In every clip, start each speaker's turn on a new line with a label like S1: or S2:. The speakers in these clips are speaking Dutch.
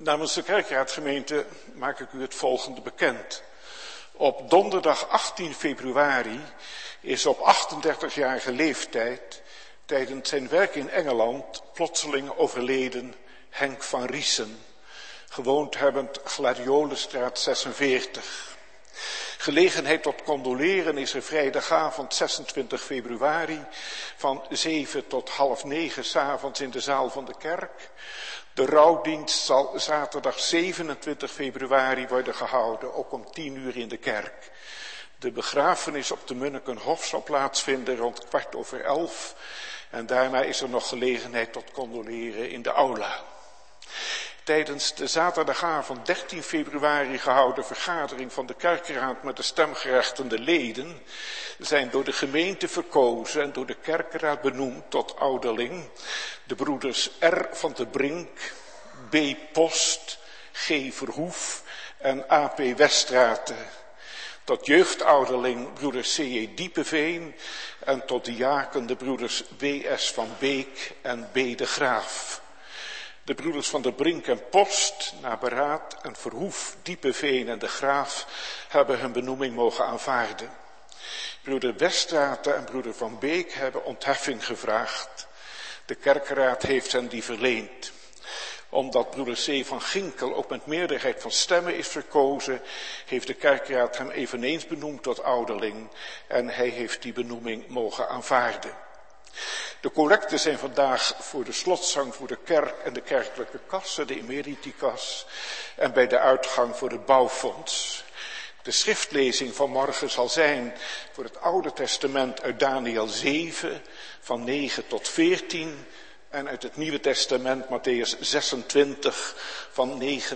S1: Namens de kerkraadgemeente maak ik u het volgende bekend. Op donderdag 18 februari is op 38-jarige leeftijd tijdens zijn werk in Engeland plotseling overleden Henk van Riesen, gewoond hebbend Gladiolenstraat 46. Gelegenheid tot condoleren is er vrijdagavond 26 februari van 7 tot half 9 s'avonds in de zaal van de kerk. De rouwdienst zal zaterdag 27 februari worden gehouden, ook om 10 uur in de kerk. De begrafenis op de Munnikenhof zal plaatsvinden rond 11:15 en daarna is er nog gelegenheid tot condoleren in de aula. Tijdens de zaterdagavond 13 februari gehouden vergadering van de kerkraad met de stemgerechtigde leden zijn door de gemeente verkozen en door de kerkraad benoemd tot ouderling de broeders R. van de Brink, B. Post, G. Verhoef en A.P. Westraten. Tot jeugdouderling broeder C.J. Diepeveen en tot diaken de broeders B.S. van Beek en B. de Graaf. De broeders van de Brink en Post, na beraad en Verhoef, Diepeveen en de Graaf hebben hun benoeming mogen aanvaarden. Broeder Westraten en broeder Van Beek hebben ontheffing gevraagd. De kerkraad heeft hen die verleend. Omdat broeder C. van Ginkel ook met meerderheid van stemmen is verkozen, heeft de kerkraad hem eveneens benoemd tot ouderling en hij heeft die benoeming mogen aanvaarden. De collecten zijn vandaag voor de slotzang voor de kerk en de kerkelijke kassen, de emeritikas, en bij de uitgang voor het bouwfonds. De schriftlezing van morgen zal zijn voor het Oude Testament uit Daniel 7, van 9 tot 14, en uit het Nieuwe Testament Matthäus 26, van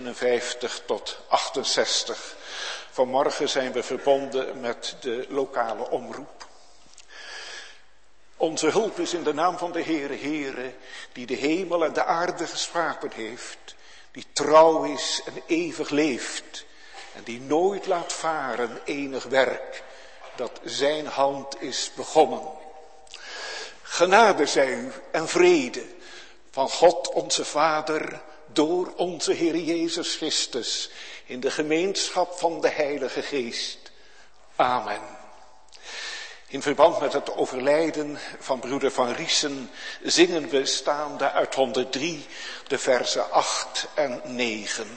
S1: 59 tot 68. Vanmorgen zijn we verbonden met de lokale omroep. Onze hulp is in de naam van de Heere, die de hemel en de aarde geschapen heeft, die trouw is en eeuwig leeft, en die nooit laat varen enig werk, dat zijn hand is begonnen. Genade zij u en vrede van God onze Vader, door onze Heer Jezus Christus, in de gemeenschap van de Heilige Geest. Amen. In verband met het overlijden van broeder Van Riesen zingen we staande uit 103 de verzen 8 en 9.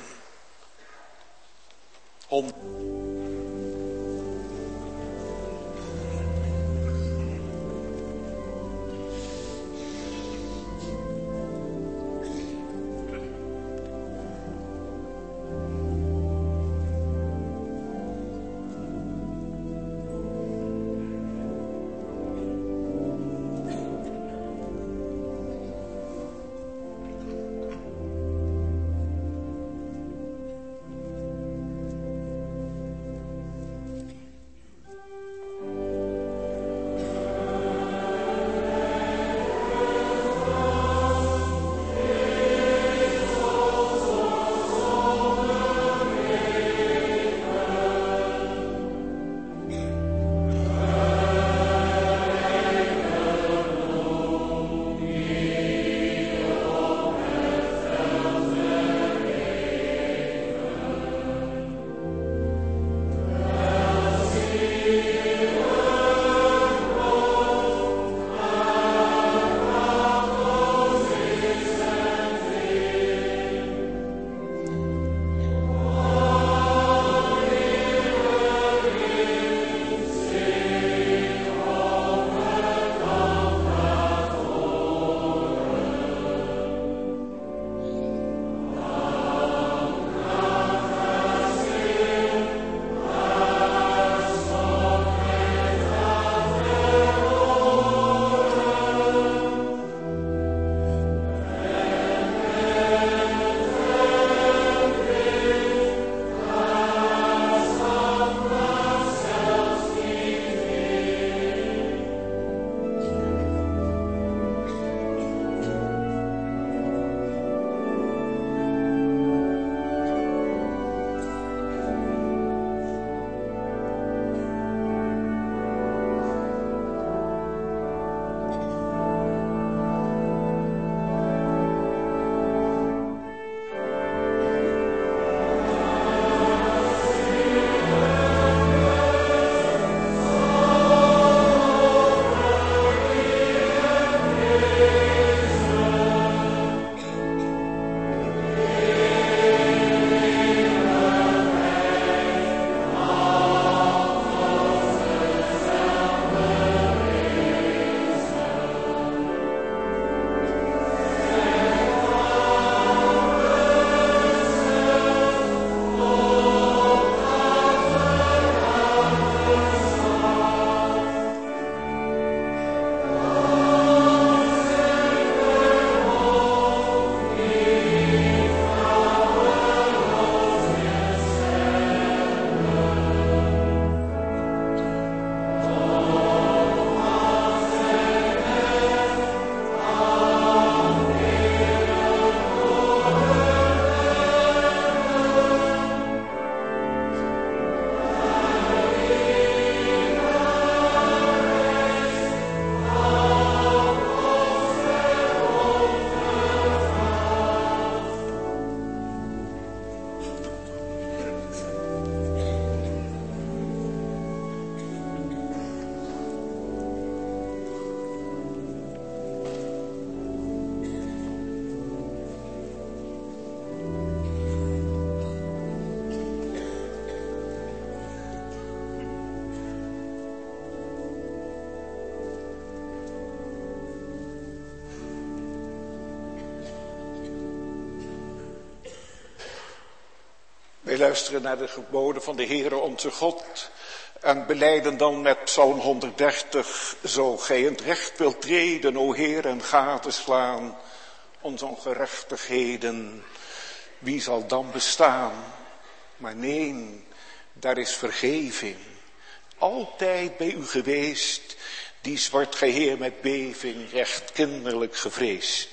S1: luisteren naar de geboden van de Heere onze God en belijden dan met Psalm 130, zo gij in het recht wilt treden, o Heer, en gadeslaan onze ongerechtigheden, wie zal dan bestaan? Maar nee, daar is vergeving, altijd bij u geweest, dies wordt gij Heer met beving recht kinderlijk gevreesd.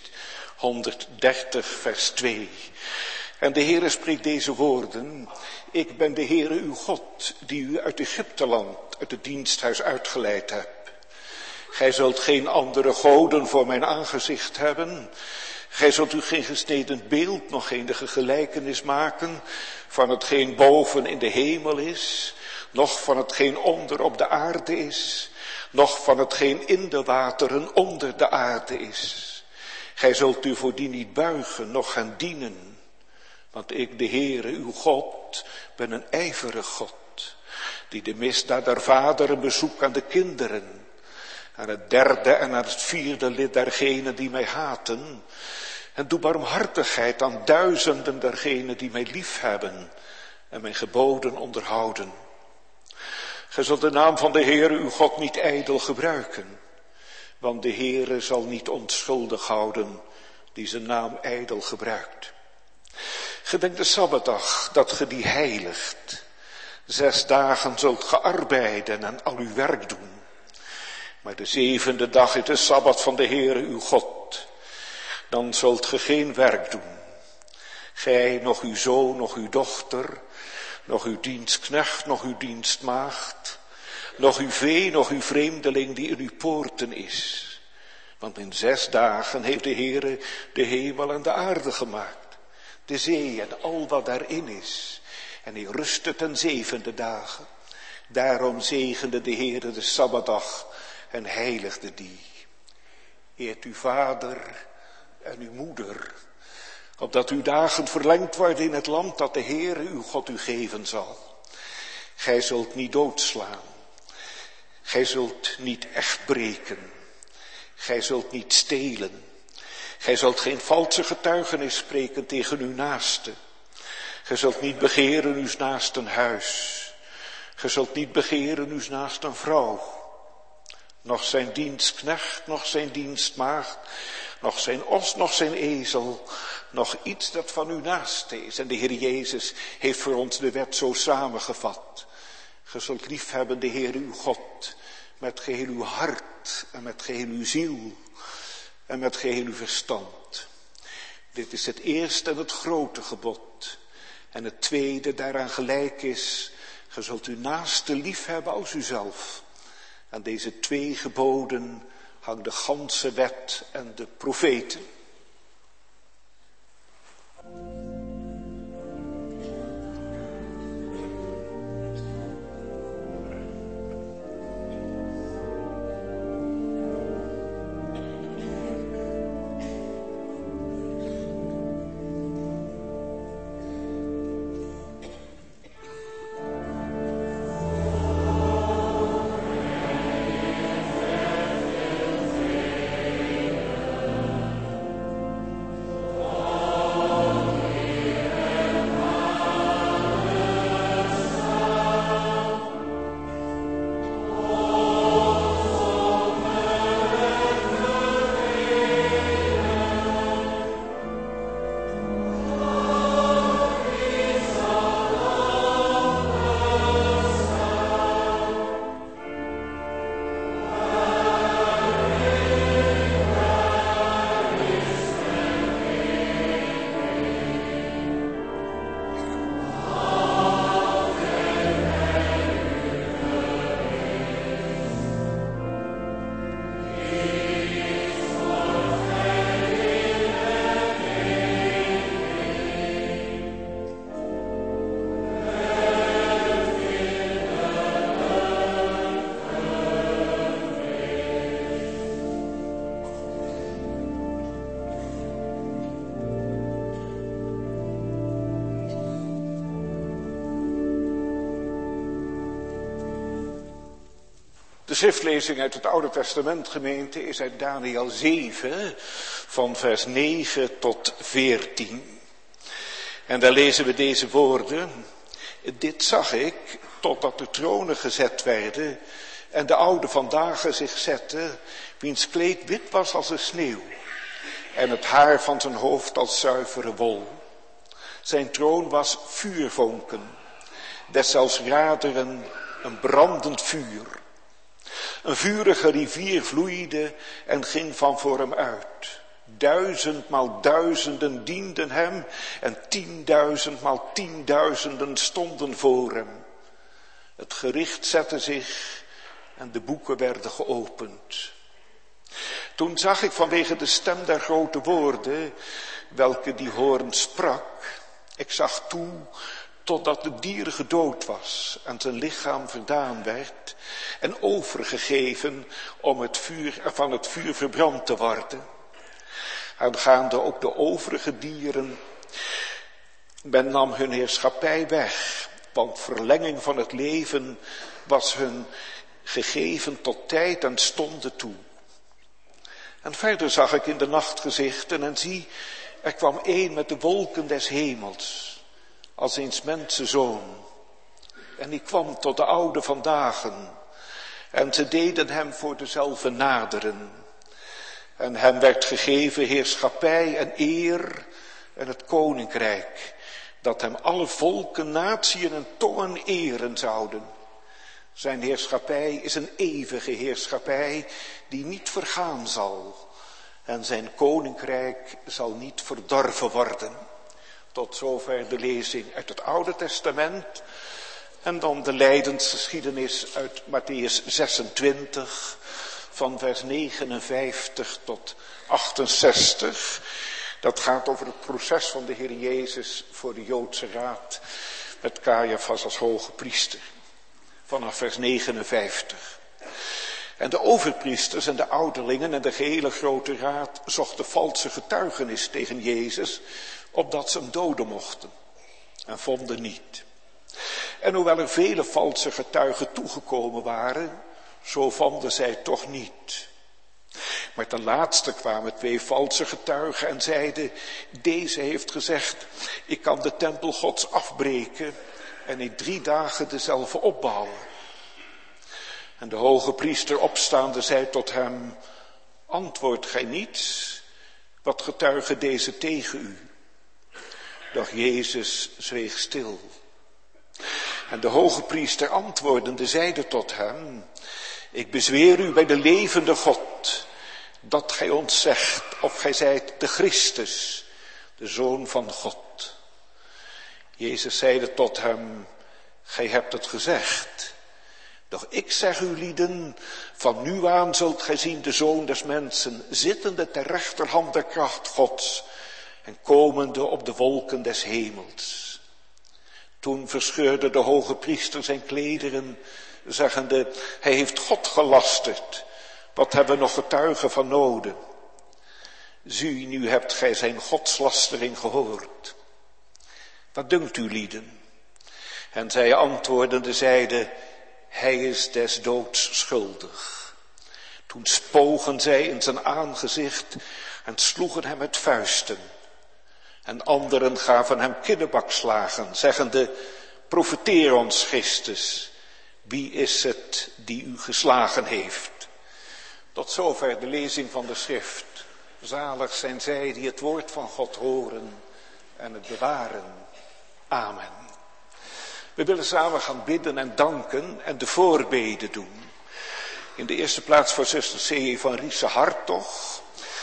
S1: 130 vers 2. En de Heere spreekt deze woorden: ik ben de Heere uw God, die u uit Egypteland, uit het diensthuis uitgeleid heb. Gij zult geen andere goden voor mijn aangezicht hebben. Gij zult u geen gesneden beeld, nog enige gelijkenis maken van hetgeen boven in de hemel is, noch van hetgeen onder op de aarde is, noch van hetgeen in de wateren onder de aarde is. Gij zult u voor die niet buigen, noch gaan dienen. Want ik, de Heere, uw God, ben een ijverig God, die de misdaad der vaderen bezoekt aan de kinderen, aan het derde en aan het vierde lid dergenen die mij haten, en doe barmhartigheid aan duizenden dergenen die mij liefhebben en mijn geboden onderhouden. Gij zult de naam van de Heere uw God niet ijdel gebruiken, want de Heere zal niet onschuldig houden die zijn naam ijdel gebruikt. Gedenk de Sabbatdag, dat ge die heiligt. 6 dagen zult ge arbeiden en al uw werk doen. Maar de 7e dag is de Sabbat van de Heere uw God. Dan zult ge geen werk doen. Gij, nog uw zoon, nog uw dochter, nog uw dienstknecht, nog uw dienstmaagd, nog uw vee, nog uw vreemdeling die in uw poorten is. Want in 6 dagen heeft de Heere de hemel en de aarde gemaakt, de zee en al wat daarin is. En hij rustte ten 7e dagen. Daarom zegende de Heere de Sabbatdag en heiligde die. Eert uw vader en uw moeder, opdat uw dagen verlengd worden in het land dat de Heere uw God u geven zal. Gij zult niet doodslaan. Gij zult niet echt breken. Gij zult niet stelen. Gij zult geen valse getuigenis spreken tegen uw naaste. Gij zult niet begeren uw naasten huis. Gij zult niet begeren uw naasten vrouw. Nog zijn dienstknecht, nog zijn dienstmaagd, nog zijn os, nog zijn ezel, nog iets dat van uw naaste is. En de Heer Jezus heeft voor ons de wet zo samengevat. Gij zult liefhebben de Heer uw God met geheel uw hart en met geheel uw ziel en met geheel uw verstand. Dit is het eerste en het grote gebod. En het tweede daaraan gelijk is: gij zult uw naaste liefhebben als uzelf. Aan deze 2 geboden hangt de ganse wet en de profeten. De schriftlezing uit het Oude Testament, gemeente, is uit Daniel 7 van vers 9 tot 14. En daar lezen we deze woorden: Dit zag ik, totdat de tronen gezet werden en de oude vandaag zich zette, wiens kleed wit was als de sneeuw en het haar van zijn hoofd als zuivere wol. Zijn troon was vuurvonken, deszelfs raderen een brandend vuur. Een vurige rivier vloeide en ging van voor hem uit. 1000 maal duizenden dienden hem en 10.000 maal 10.000 stonden voor hem. Het gericht zette zich en de boeken werden geopend. Toen zag ik vanwege de stem der grote woorden, welke die hoorn sprak, ik zag toe totdat de dier gedood was en zijn lichaam verdaan werd en overgegeven om van het vuur verbrand te worden. Aangaande ook de overige dieren, men nam hun heerschappij weg, want verlenging van het leven was hun gegeven tot tijd en stonde toe. En verder zag ik in de nacht gezichten en zie, er kwam een met de wolken des hemels, als eens mensenzoon. En die kwam tot de oude vandaag, en ze deden hem voor dezelfde naderen. En hem werd gegeven heerschappij en eer en het koninkrijk, dat hem alle volken, natieën en tongen eren zouden. Zijn heerschappij is een eeuwige heerschappij die niet vergaan zal. En zijn koninkrijk zal niet verdorven worden. Tot zover de lezing uit het Oude Testament. En dan de lijdensgeschiedenis uit Mattheüs 26, van vers 59 tot 68. Dat gaat over het proces van de Heer Jezus voor de Joodse Raad, met Caiaphas als hoge priester. Vanaf vers 59. En de overpriesters en de ouderlingen en de gehele grote raad zochten valse getuigenis tegen Jezus, opdat ze hem doden mochten. En vonden niet. En hoewel er vele valse getuigen toegekomen waren, zo vonden zij toch niet. Maar ten laatste kwamen 2 valse getuigen en zeiden, deze heeft gezegd, ik kan de tempel Gods afbreken en in 3 dagen dezelfde opbouwen. En de hoge priester opstaande zei tot hem, antwoordt gij niets? Wat getuigen deze tegen u? Doch Jezus zweeg stil. En de hoge priester antwoordende zeide tot hem, ik bezweer u bij de levende God, dat gij ons zegt of gij zijt de Christus, de Zoon van God. Jezus zeide tot hem, gij hebt het gezegd. Doch ik zeg u lieden, van nu aan zult gij zien de Zoon des mensen, zittende ter rechterhand der kracht Gods en komende op de wolken des hemels. Toen verscheurde de hoge priester zijn klederen, zeggende, hij heeft God gelasterd, wat hebben we nog getuigen van noden? Zie, nu hebt gij zijn godslastering gehoord. Wat dunkt u lieden? En zij antwoordende zeiden, hij is des doods schuldig. Toen spogen zij in zijn aangezicht en sloegen hem met vuisten. En anderen gaven hem kinnebakslagen, zeggende, profeteer ons, Christus, wie is het die u geslagen heeft? Tot zover de lezing van de schrift. Zalig zijn zij die het woord van God horen en het bewaren. Amen. We willen samen gaan bidden en danken en de voorbeden doen. In de eerste plaats voor zuster C. van Riese Hartog.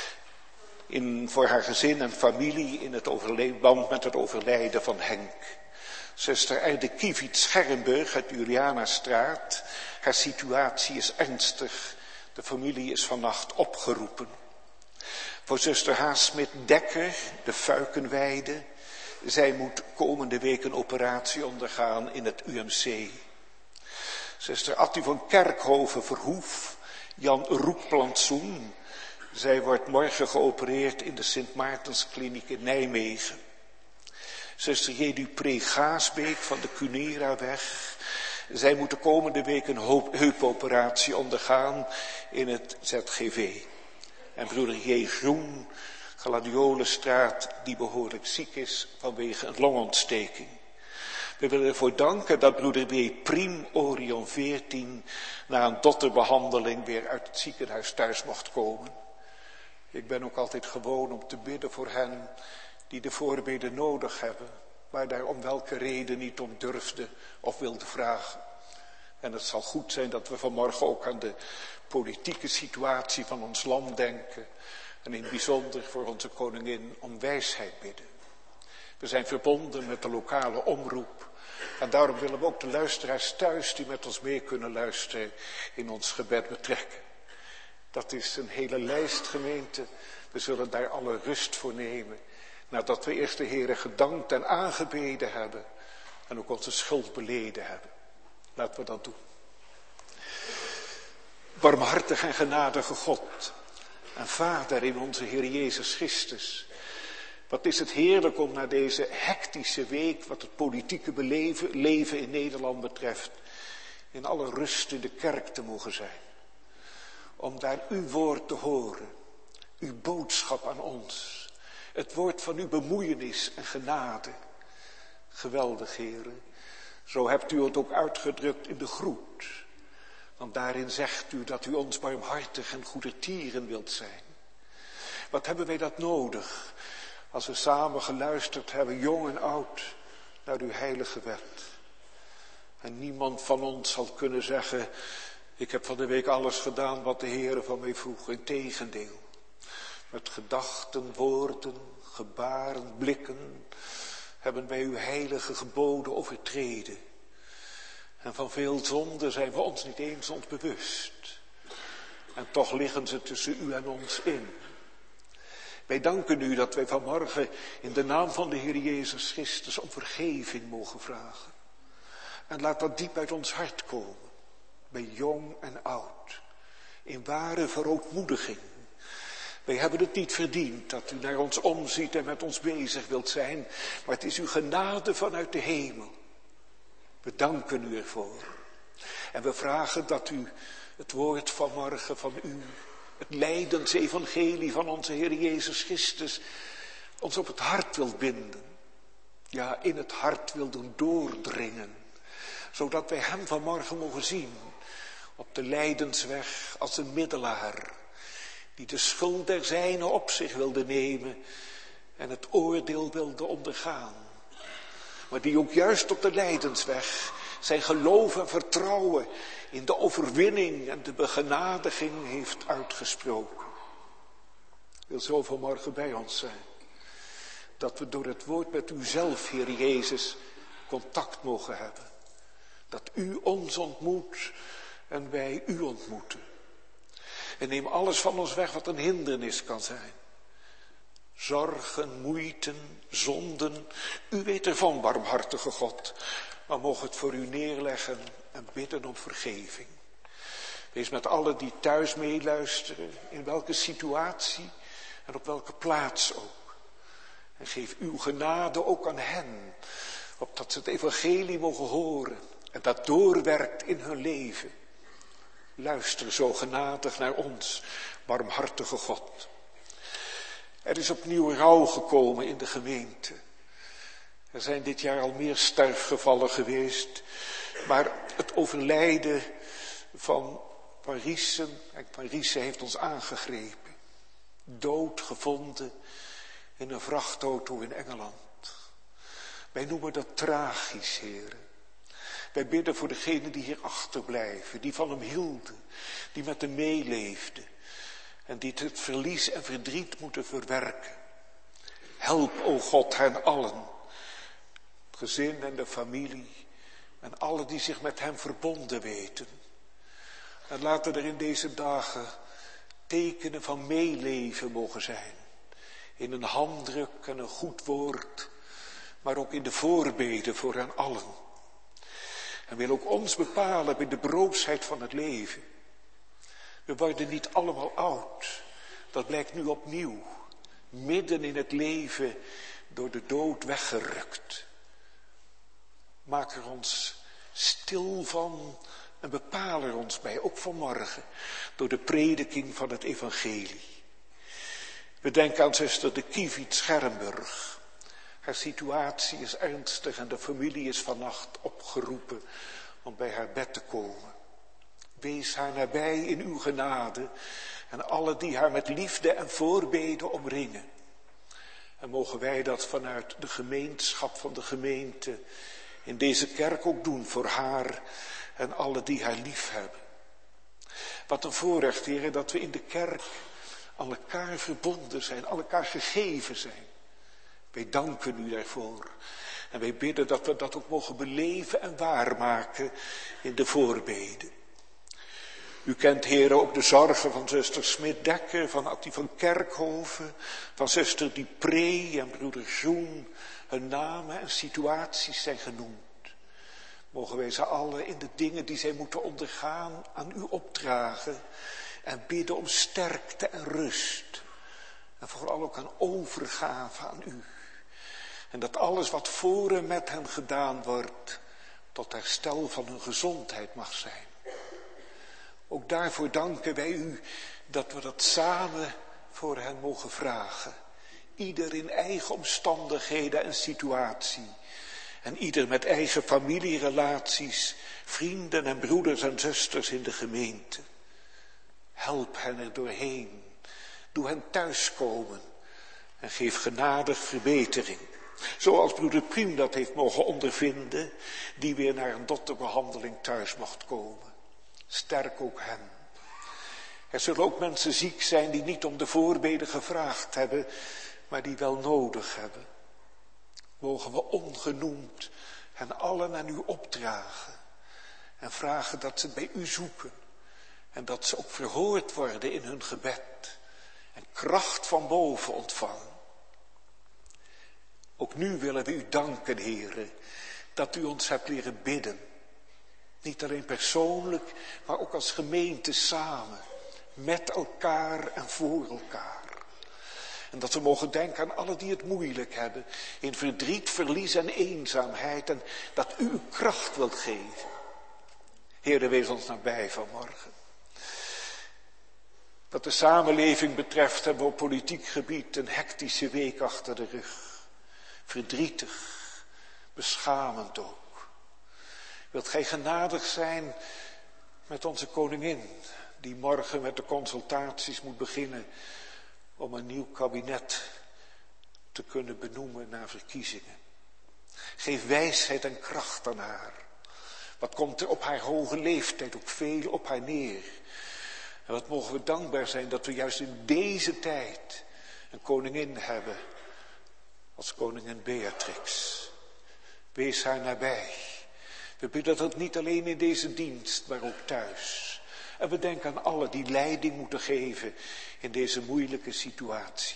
S1: Voor haar gezin en familie in het band met het overlijden van Henk. Zuster Erde Kievit Scherrenburg uit Julianastraat. Haar situatie is ernstig. De familie is vannacht opgeroepen. Voor zuster H. Smit-Dekker, de Fuikenweide. Zij moet komende week een operatie ondergaan in het UMC. Zuster Attie van Kerkhoven Verhoef, Jan Roekplantsoen. Zij wordt morgen geopereerd in de Sint Maartenskliniek in Nijmegen. Zuster J. Dupré Gaasbeek van de Cuneraweg. Zij moet de komende week een heupoperatie ondergaan in het ZGV. En broeder J. Groen, Gladiolenstraat, die behoorlijk ziek is vanwege een longontsteking. We willen ervoor danken dat broeder B. Priem Orion 14 na een dotterbehandeling weer uit het ziekenhuis thuis mocht komen. Ik ben ook altijd gewoon om te bidden voor hen die de voorbeden nodig hebben, maar daar om welke reden niet om durfde of wilde vragen. En het zal goed zijn dat we vanmorgen ook aan de politieke situatie van ons land denken. En in het bijzonder voor onze koningin om wijsheid bidden. We zijn verbonden met de lokale omroep. En daarom willen we ook de luisteraars thuis die met ons mee kunnen luisteren in ons gebed betrekken. Dat is een hele lijst, gemeente. We zullen daar alle rust voor nemen. Nadat we eerst de Heere gedankt en aangebeden hebben. En ook onze schuld beleden hebben. Laten we dat doen. Barmhartig en genadige God en Vader in onze Heer Jezus Christus. Wat is het heerlijk om na deze hectische week, wat het politieke leven in Nederland betreft, in alle rust in de kerk te mogen zijn. Om daar uw woord te horen, uw boodschap aan ons, het woord van uw bemoeienis en genade. Geweldig, Heere. Zo hebt u het ook uitgedrukt in de groet. Want daarin zegt u dat u ons barmhartig en goedertieren wilt zijn. Wat hebben wij dat nodig, als we samen geluisterd hebben, jong en oud, naar uw heilige wet. En niemand van ons zal kunnen zeggen, ik heb van de week alles gedaan wat de Heere van mij vroeg. Integendeel, met gedachten, woorden, gebaren, blikken, hebben wij uw heilige geboden overtreden. En van veel zonden zijn we ons niet eens bewust. En toch liggen ze tussen u en ons in. Wij danken u dat wij vanmorgen in de naam van de Heer Jezus Christus om vergeving mogen vragen. En laat dat diep uit ons hart komen. Bij jong en oud. In ware verootmoediging. Wij hebben het niet verdiend dat u naar ons omziet en met ons bezig wilt zijn. Maar het is uw genade vanuit de hemel. We danken u ervoor. En we vragen dat u het woord vanmorgen van u, het lijdensevangelie van onze Heer Jezus Christus, ons op het hart wilt binden. Ja, in het hart wil doen doordringen. Zodat wij hem vanmorgen mogen zien op de lijdensweg als een middelaar. Die de schuld der zijnen op zich wilde nemen en het oordeel wilde ondergaan. Maar die ook juist op de lijdensweg zijn geloof en vertrouwen in de overwinning en de begenadiging heeft uitgesproken. Wil zo vanmorgen bij ons zijn. Dat we door het woord met u zelf, Heer Jezus, contact mogen hebben. Dat u ons ontmoet en wij u ontmoeten. En neem alles van ons weg wat een hindernis kan zijn. Zorgen, moeiten, zonden. U weet ervan, barmhartige God. Maar mogen het voor u neerleggen en bidden om vergeving. Wees met allen die thuis meeluisteren, in welke situatie en op welke plaats ook. En geef uw genade ook aan hen, opdat ze het evangelie mogen horen en dat doorwerkt in hun leven. Luister zo genadig naar ons, barmhartige God. Er is opnieuw rouw gekomen in de gemeente. Er zijn dit jaar al meer sterfgevallen geweest, maar het overlijden van Parise heeft ons aangegrepen. Dood gevonden in een vrachtauto in Engeland. Wij noemen dat tragisch, heren. Wij bidden voor degenen die hier achterblijven, die van hem hielden, die met hem meeleefden en die het verlies en verdriet moeten verwerken. Help, o God, hen allen, het gezin en de familie en allen die zich met hem verbonden weten. En laten er in deze dagen tekenen van meeleven mogen zijn. In een handdruk en een goed woord, maar ook in de voorbeden voor hen allen. En wil ook ons bepalen bij de broosheid van het leven. We worden niet allemaal oud. Dat blijkt nu opnieuw. Midden in het leven door de dood weggerukt. Maak er ons stil van en bepaal er ons bij, ook vanmorgen, door de prediking van het evangelie. We denken aan zuster de Kievit Schermburg, Haar situatie is ernstig en de familie is vannacht opgeroepen om bij haar bed te komen. Wees haar nabij in uw genade en alle die haar met liefde en voorbeden omringen. En mogen wij dat vanuit de gemeenschap van de gemeente in deze kerk ook doen voor haar en alle die haar lief hebben. Wat een voorrecht, heren, dat we in de kerk aan elkaar verbonden zijn, aan elkaar gegeven zijn. Wij danken u daarvoor. En wij bidden dat we dat ook mogen beleven en waarmaken in de voorbeden. U kent, heren, ook de zorgen van zuster Smit-Dekker, van Attie van Kerkhoven, van zuster Dupré en broeder Zoen. Hun namen en situaties zijn genoemd. Mogen wij ze allen in de dingen die zij moeten ondergaan aan u opdragen en bidden om sterkte en rust. En vooral ook aan overgave aan u. En dat alles wat voor en met hen gedaan wordt, tot herstel van hun gezondheid mag zijn. Ook daarvoor danken wij u dat we dat samen voor hen mogen vragen. Ieder in eigen omstandigheden en situatie. En ieder met eigen familierelaties, vrienden en broeders en zusters in de gemeente. Help hen er doorheen. Doe hen thuiskomen. En geef genadig verbetering. Zoals broeder Priem dat heeft mogen ondervinden, die weer naar een dotterbehandeling thuis mocht komen. Sterk ook hen. Er zullen ook mensen ziek zijn die niet om de voorbeden gevraagd hebben, maar die wel nodig hebben. Mogen we ongenoemd hen allen aan u opdragen en vragen dat ze bij u zoeken en dat ze ook verhoord worden in hun gebed en kracht van boven ontvangen. Ook nu willen we u danken, heren, dat u ons hebt leren bidden. Niet alleen persoonlijk, maar ook als gemeente samen, met elkaar en voor elkaar. En dat we mogen denken aan allen die het moeilijk hebben, in verdriet, verlies en eenzaamheid, en dat u uw kracht wilt geven. Heere, wees ons nabij vanmorgen. Wat de samenleving betreft hebben we op politiek gebied een hectische week achter de rug. Verdrietig, beschamend ook. Wilt gij genadig zijn met onze koningin, die morgen met de consultaties moet beginnen om een nieuw kabinet te kunnen benoemen na verkiezingen. Geef wijsheid en kracht aan haar. Wat komt er op haar hoge leeftijd ook veel op haar neer. En wat mogen we dankbaar zijn dat we juist in deze tijd een koningin hebben als koningin Beatrix. Wees haar nabij. We bidden dat niet alleen in deze dienst, maar ook thuis. En we denken aan allen die leiding moeten geven in deze moeilijke situatie.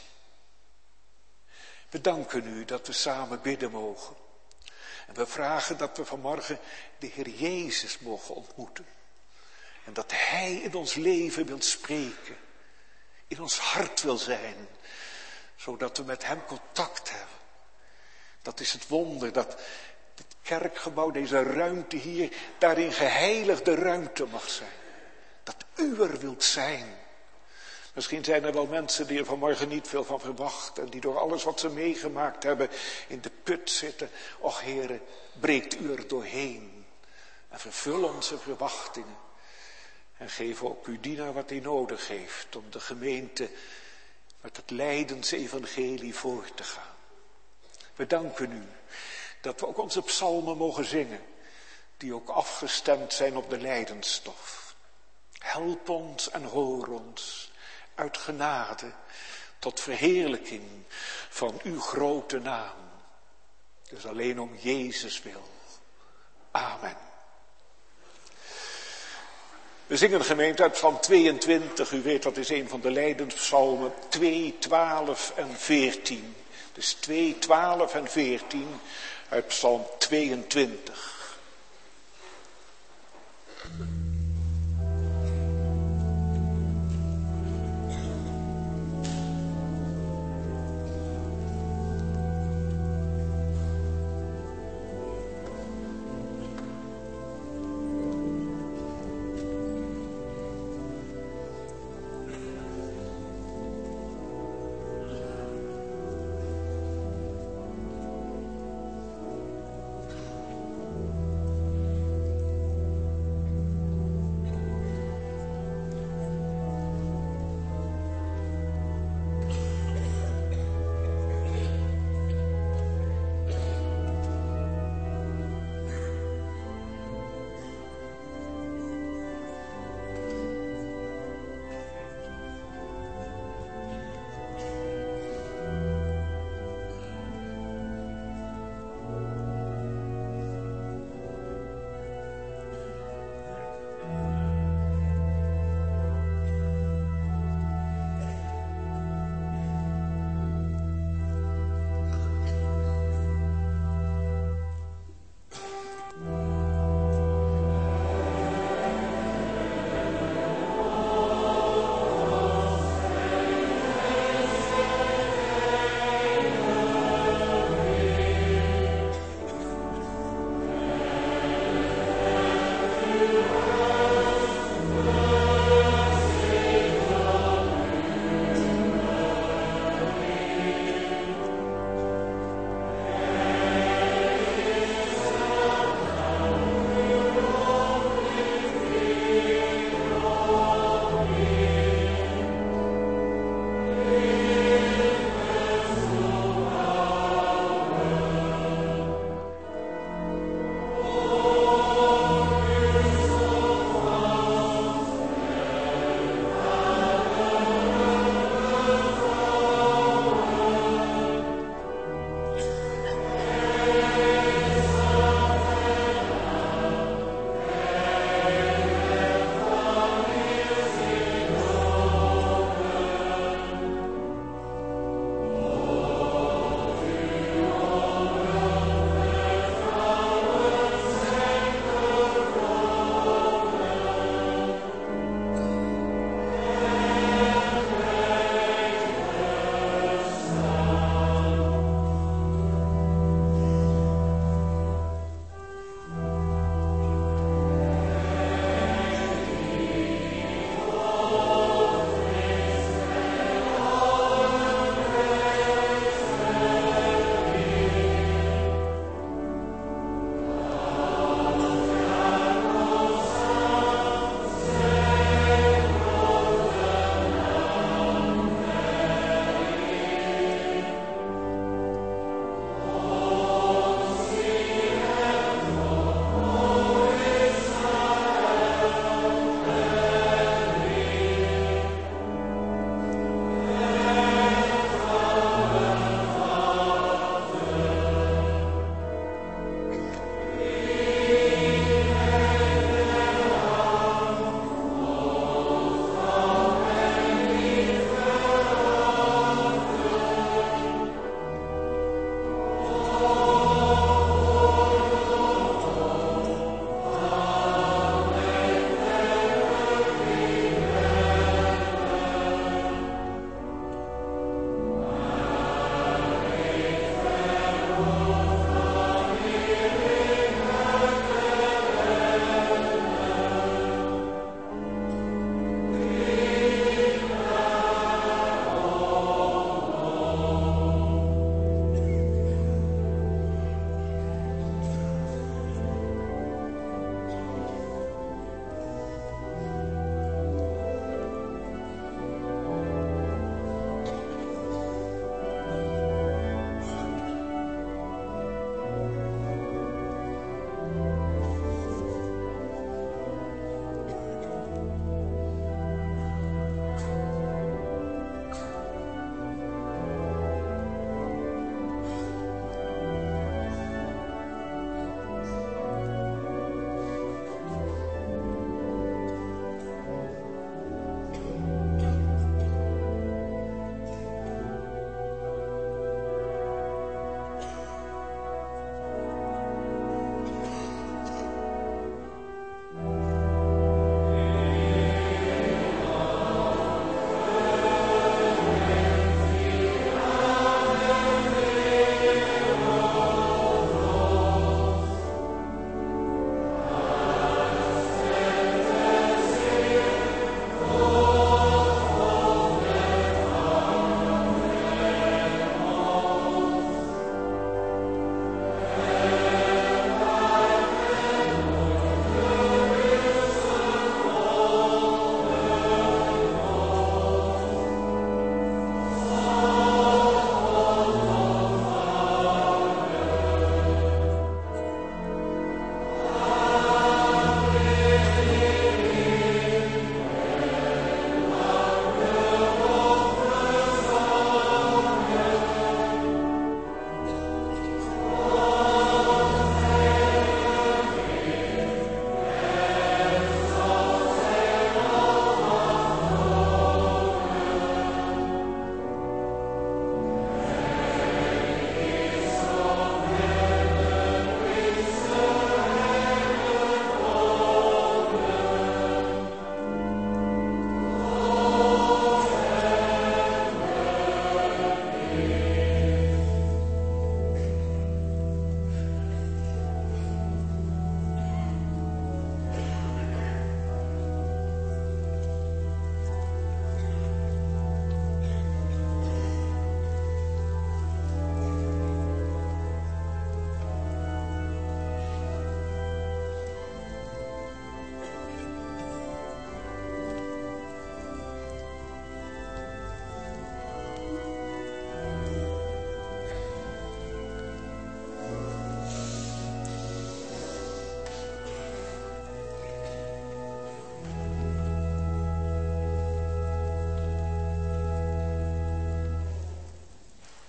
S1: We danken u dat we samen bidden mogen. En we vragen dat we vanmorgen de Heer Jezus mogen ontmoeten. En dat Hij in ons leven wil spreken. In ons hart wil zijn. Zodat we met Hem contact hebben. Dat is het wonder dat dit kerkgebouw, deze ruimte hier, daarin geheiligde ruimte mag zijn. Dat u er wilt zijn. Misschien zijn er wel mensen die er vanmorgen niet veel van verwachten. En die door alles wat ze meegemaakt hebben in de put zitten. Och Heere, breekt u er doorheen. En vervul onze verwachtingen. En geef ook uw dienaar wat hij nodig heeft om de gemeente met het lijdensevangelie voor te gaan. We danken u dat we ook onze psalmen mogen zingen. Die ook afgestemd zijn op de lijdensstof. Help ons en hoor ons uit genade tot verheerlijking van uw grote naam. Dus alleen om Jezus wil. Amen. We zingen gemeente uit Psalm 22. U weet dat is een van de lijdenspsalmen. 2, 12 en 14. Dus 2, 12 en 14 uit Psalm 22.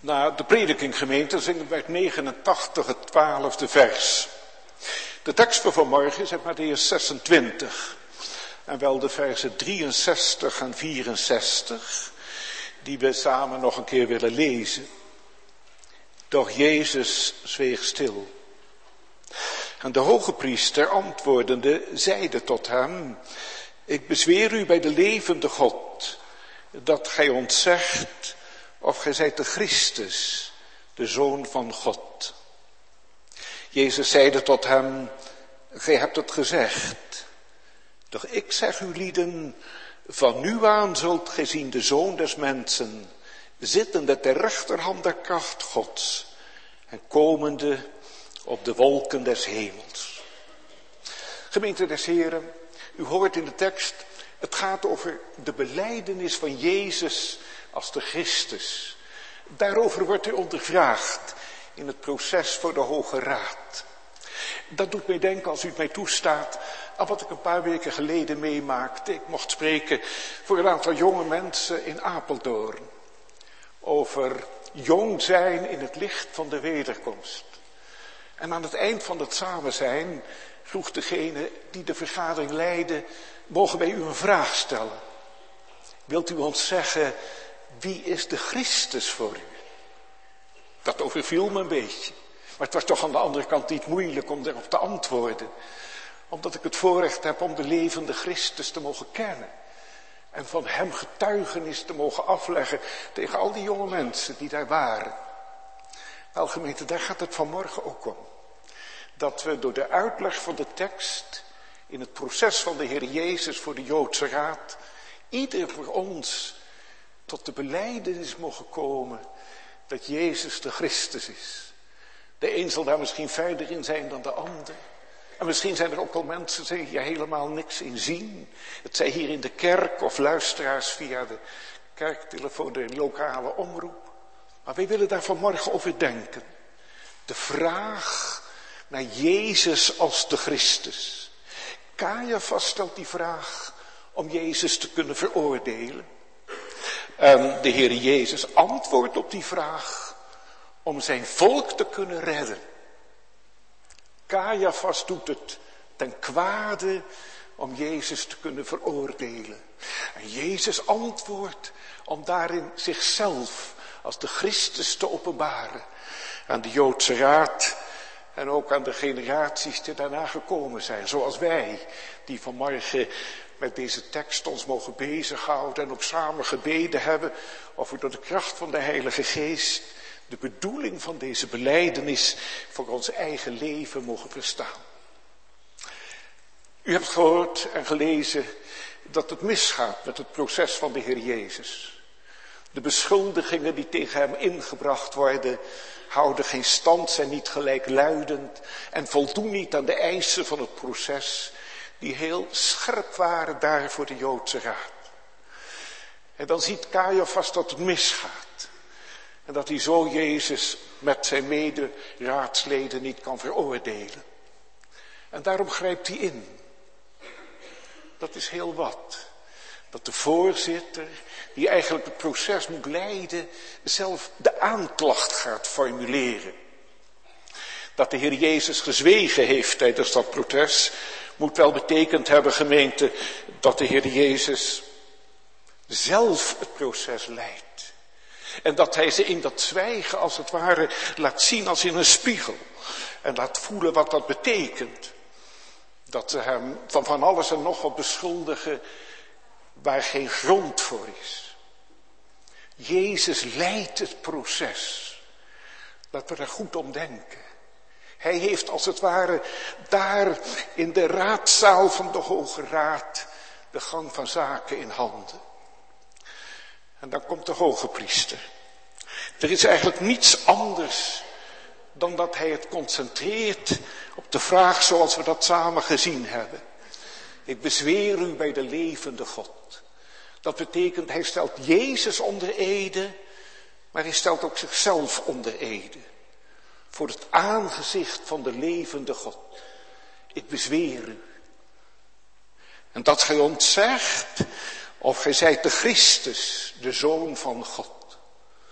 S1: Na de predikinggemeente zingen we uit 89 het 12e vers. De tekst voor vanmorgen is uit Mattheüs 26. En wel de versen 63 en 64, die we samen nog een keer willen lezen. Doch Jezus zweeg stil. En de hoge priester antwoordende zeide tot hem: ik bezweer u bij de levende God, dat gij ons zegt of gij zijt de Christus, de Zoon van God. Jezus zeide tot hem: gij hebt het gezegd. Doch ik zeg u lieden, van nu aan zult gij zien de Zoon des Mensen, zittende ter rechterhand der kracht Gods en komende op de wolken des hemels. Gemeente des Heren, u hoort in de tekst, het gaat over de belijdenis van Jezus als de Christus. Daarover wordt u ondervraagd in het proces voor de Hoge Raad. Dat doet mij denken, als u het mij toestaat, aan wat ik een paar weken geleden meemaakte. Ik mocht spreken voor een aantal jonge mensen in Apeldoorn. Over jong zijn in het licht van de wederkomst. En aan het eind van het samen zijn vroeg degene die de vergadering leidde: mogen wij u een vraag stellen? Wilt u ons zeggen, wie is de Christus voor u? Dat overviel me een beetje. Maar het was toch aan de andere kant niet moeilijk om daarop te antwoorden. Omdat ik het voorrecht heb om de levende Christus te mogen kennen. En van hem getuigenis te mogen afleggen tegen al die jonge mensen die daar waren. Wel gemeente, daar gaat het vanmorgen ook om. Dat we door de uitleg van de tekst in het proces van de Heer Jezus voor de Joodse Raad, ieder voor ons tot de belijdenis mogen komen dat Jezus de Christus is. De een zal daar misschien verder in zijn dan de ander. En misschien zijn er ook wel mensen die hier helemaal niks in zien. Het zij hier in de kerk of luisteraars via de kerktelefoon, de lokale omroep. Maar wij willen daar vanmorgen over denken. De vraag naar Jezus als de Christus. Caiaphas stelt die vraag om Jezus te kunnen veroordelen. En de Heer Jezus antwoordt op die vraag om zijn volk te kunnen redden. Caiaphas doet het ten kwade om Jezus te kunnen veroordelen. En Jezus antwoordt om daarin zichzelf als de Christus te openbaren aan de Joodse Raad en ook aan de generaties die daarna gekomen zijn. Zoals wij, die vanmorgen met deze tekst ons mogen bezighouden en ook samen gebeden hebben of we door de kracht van de Heilige Geest de bedoeling van deze belijdenis voor ons eigen leven mogen verstaan. U hebt gehoord en gelezen dat het misgaat met het proces van de Heer Jezus. De beschuldigingen die tegen hem ingebracht worden, houden geen stand, zijn niet gelijkluidend en voldoen niet aan de eisen van het proces, die heel scherp waren daar voor de Joodse Raad. En dan ziet Caiaphas dat het misgaat. En dat hij zo Jezus met zijn mederaadsleden niet kan veroordelen. En daarom grijpt hij in. Dat is heel wat. Dat de voorzitter, die eigenlijk het proces moet leiden, zelf de aanklacht gaat formuleren. Dat de Heer Jezus gezwegen heeft tijdens dat proces, moet wel betekend hebben, gemeente, dat de Heer Jezus zelf het proces leidt. En dat hij ze in dat zwijgen als het ware laat zien als in een spiegel. En laat voelen wat dat betekent. Dat ze hem van alles en nog wat beschuldigen waar geen grond voor is. Jezus leidt het proces. Laten we daar goed om denken. Hij heeft als het ware daar in de raadzaal van de Hoge Raad de gang van zaken in handen. En dan komt de hoge priester. Er is eigenlijk niets anders dan dat hij het concentreert op de vraag zoals we dat samen gezien hebben. Ik bezweer u bij de levende God. Dat betekent, hij stelt Jezus onder ede, maar hij stelt ook zichzelf onder ede. Voor het aangezicht van de levende God. Ik bezweer u. En dat gij ons zegt, of gij zijt de Christus, de Zoon van God.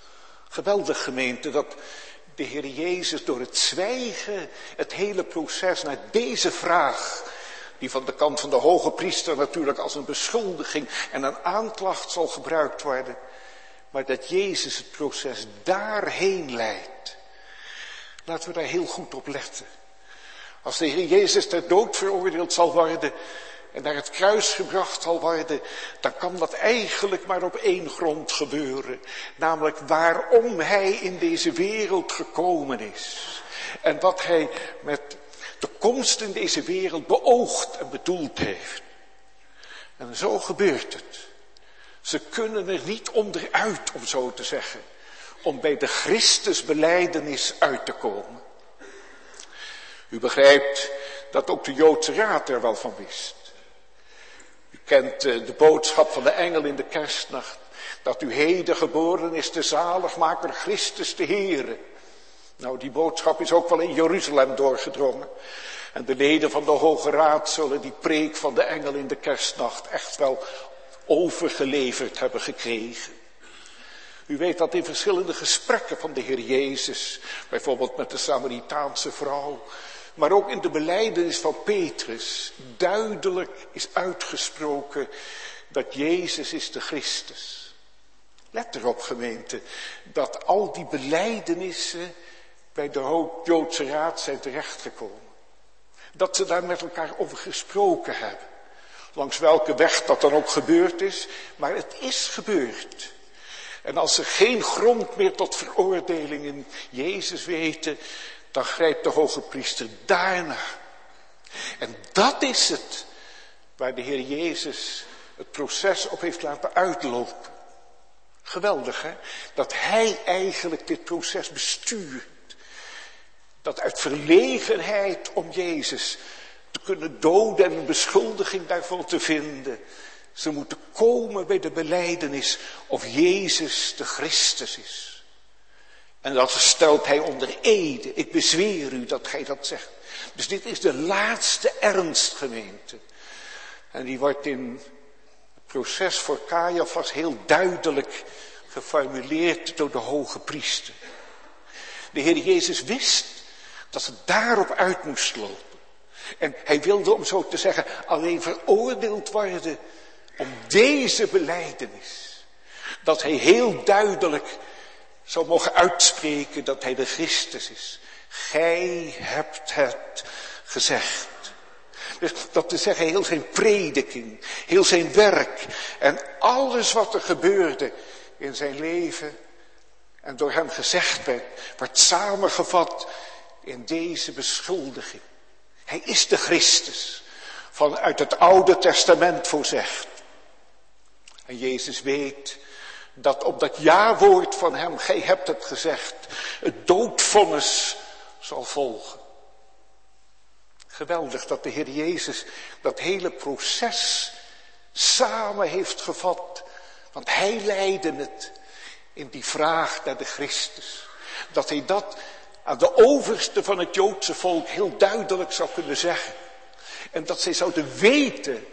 S1: Geweldig gemeente dat de Heer Jezus door het zwijgen het hele proces naar deze vraag, die van de kant van de hoge priester natuurlijk als een beschuldiging en een aanklacht zal gebruikt worden, maar dat Jezus het proces daarheen leidt. Laten we daar heel goed op letten. Als de Heer Jezus ter dood veroordeeld zal worden en naar het kruis gebracht zal worden, dan kan dat eigenlijk maar op één grond gebeuren. Namelijk waarom hij in deze wereld gekomen is. En wat hij met de komst in deze wereld beoogd en bedoeld heeft. En zo gebeurt het. Ze kunnen er niet onderuit, om zo te zeggen, om bij de Christusbelijdenis uit te komen. U begrijpt dat ook de Joodse Raad er wel van wist. U kent de boodschap van de engel in de kerstnacht, dat u heden geboren is de zaligmaker Christus de Heere. Nou, die boodschap is ook wel in Jeruzalem doorgedrongen. En de leden van de Hoge Raad zullen die preek van de engel in de kerstnacht echt wel overgeleverd hebben gekregen. U weet dat in verschillende gesprekken van de Heer Jezus, bijvoorbeeld met de Samaritaanse vrouw, maar ook in de belijdenis van Petrus, duidelijk is uitgesproken dat Jezus is de Christus. Let erop, gemeente, dat al die belijdenissen bij de Joodse Raad zijn terechtgekomen. Dat ze daar met elkaar over gesproken hebben. Langs welke weg dat dan ook gebeurd is, maar het is gebeurd. En als ze geen grond meer tot veroordeling in Jezus weten, dan grijpt de hoge priester daarna. En dat is het waar de Heer Jezus het proces op heeft laten uitlopen. Geweldig, hè? Dat hij eigenlijk dit proces bestuurt. Dat uit verlegenheid om Jezus te kunnen doden en een beschuldiging daarvan te vinden, ze moeten komen bij de belijdenis of Jezus de Christus is. En dat stelt hij onder ede. Ik bezweer u dat gij dat zegt. Dus dit is de laatste ernst, gemeente. En die wordt in het proces voor Caiaphas heel duidelijk geformuleerd door de hoge priester. De Heer Jezus wist dat ze daarop uit moest lopen. En hij wilde, om zo te zeggen, alleen veroordeeld worden om deze belijdenis. Dat hij heel duidelijk zou mogen uitspreken dat hij de Christus is. Gij hebt het gezegd. Dus dat te zeggen, heel zijn prediking, heel zijn werk en alles wat er gebeurde in zijn leven en door hem gezegd werd samengevat in deze beschuldiging. Hij is de Christus, vanuit het Oude Testament voorzegd. En Jezus weet dat op dat ja-woord van hem, gij hebt het gezegd, het doodvonnis zal volgen. Geweldig dat de Heer Jezus dat hele proces samen heeft gevat. Want hij leidde het in die vraag naar de Christus. Dat hij dat aan de overste van het Joodse volk heel duidelijk zou kunnen zeggen. En dat zij zouden weten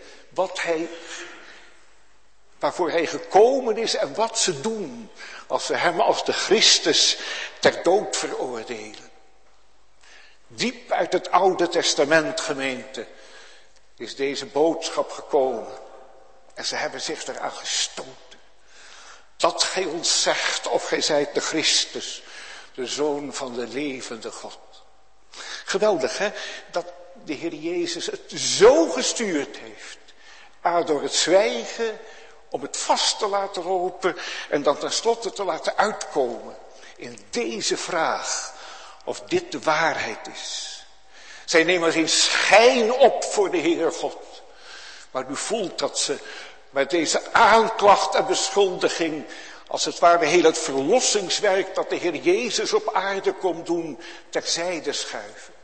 S1: waarvoor hij gekomen is en wat ze doen als ze hem als de Christus ter dood veroordelen. Diep uit het Oude Testament, gemeente, is deze boodschap gekomen. En ze hebben zich eraan gestoten. Dat gij ons zegt of gij zijt de Christus, de Zoon van de levende God. Geweldig, hè? Dat de Heer Jezus het zo gestuurd heeft. Door het zwijgen, om het vast te laten lopen en dan tenslotte te laten uitkomen in deze vraag of dit de waarheid is. Zij nemen geen schijn op voor de Heer God. Maar u voelt dat ze met deze aanklacht en beschuldiging, als het ware heel het verlossingswerk dat de Heer Jezus op aarde komt doen, terzijde schuiven.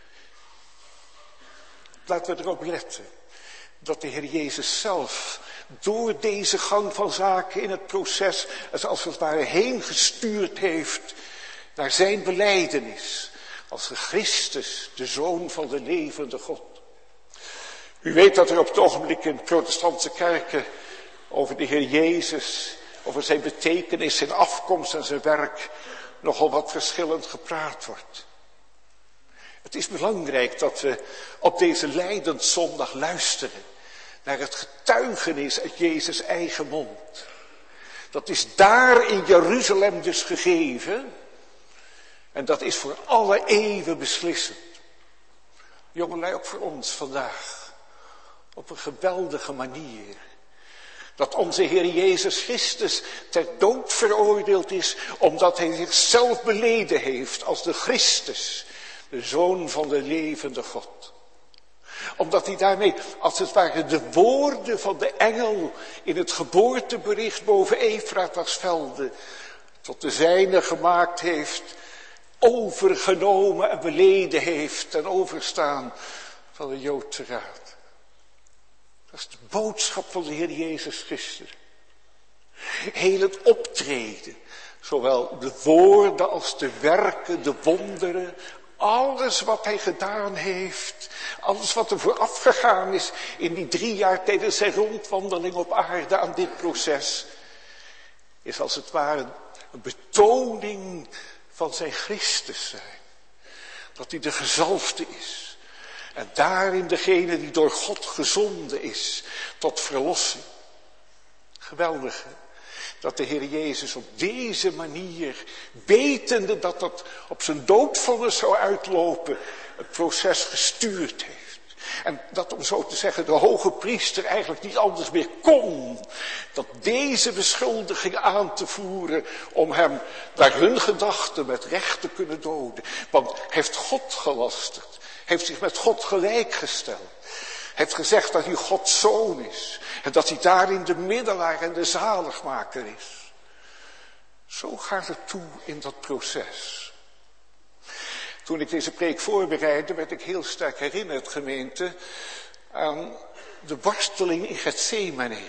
S1: Laten we erop letten dat de Heer Jezus zelf door deze gang van zaken in het proces het als het ware heen gestuurd heeft naar zijn belijdenis als de Christus, de Zoon van de levende God. U weet dat er op het ogenblik in protestantse kerken over de Heer Jezus over zijn betekenis, zijn afkomst en zijn werk nogal wat verschillend gepraat wordt. Het is belangrijk dat we op deze Lijdenszondag luisteren naar het getuigenis uit Jezus' eigen mond. Dat is daar in Jeruzalem dus gegeven en dat is voor alle eeuwen beslissend. Jongelui, ook voor ons vandaag, op een geweldige manier. Dat onze Heer Jezus Christus ter dood veroordeeld is, omdat hij zichzelf beleden heeft als de Christus, de Zoon van de levende God. Omdat hij daarmee, als het ware, de woorden van de engel in het geboortebericht boven Efratasvelde tot de zijne gemaakt heeft, overgenomen en beleden heeft ten overstaan van de Joodse Raad. Dat is de boodschap van de Heer Jezus Christus. Heel het optreden, zowel de woorden als de werken, de wonderen, alles wat hij gedaan heeft, alles wat er vooraf gegaan is in die 3 jaar tijdens zijn rondwandeling op aarde aan dit proces, is als het ware een betoning van zijn Christus zijn. Dat hij de gezalfde is. En daarin degene die door God gezonden is tot verlossing. Geweldig, hè? Dat de Heer Jezus op deze manier, wetende dat dat op zijn doodvonnis zou uitlopen, het proces gestuurd heeft. En dat, om zo te zeggen, de hoge priester eigenlijk niet anders meer kon dan deze beschuldiging aan te voeren om hem naar hun gedachten met recht te kunnen doden. Want hij heeft God gelasterd, heeft zich met God gelijkgesteld. Heeft gezegd dat hij Gods zoon is. En dat hij daarin de middelaar en de zaligmaker is. Zo gaat het toe in dat proces. Toen ik deze preek voorbereidde, werd ik heel sterk herinnerd, gemeente, aan de worsteling in Getsemane.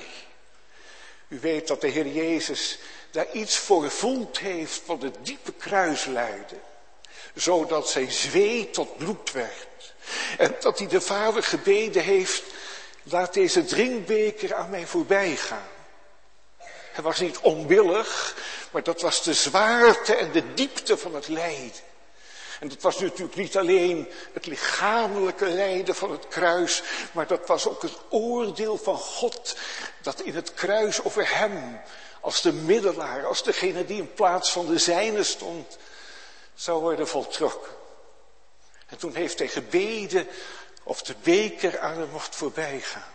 S1: U weet dat de Heer Jezus daar iets voor gevoeld heeft van het diepe kruislijden. Zodat zijn zweet tot bloed werd. En dat hij de Vader gebeden heeft, laat deze drinkbeker aan mij voorbij gaan. Hij was niet onwillig, maar dat was de zwaarte en de diepte van het lijden. En dat was natuurlijk niet alleen het lichamelijke lijden van het kruis, maar dat was ook het oordeel van God, dat in het kruis over hem, als de middelaar, als degene die in plaats van de zijne stond, zou worden voltrokken. En toen heeft hij gebeden of de beker aan hem mocht voorbij gaan.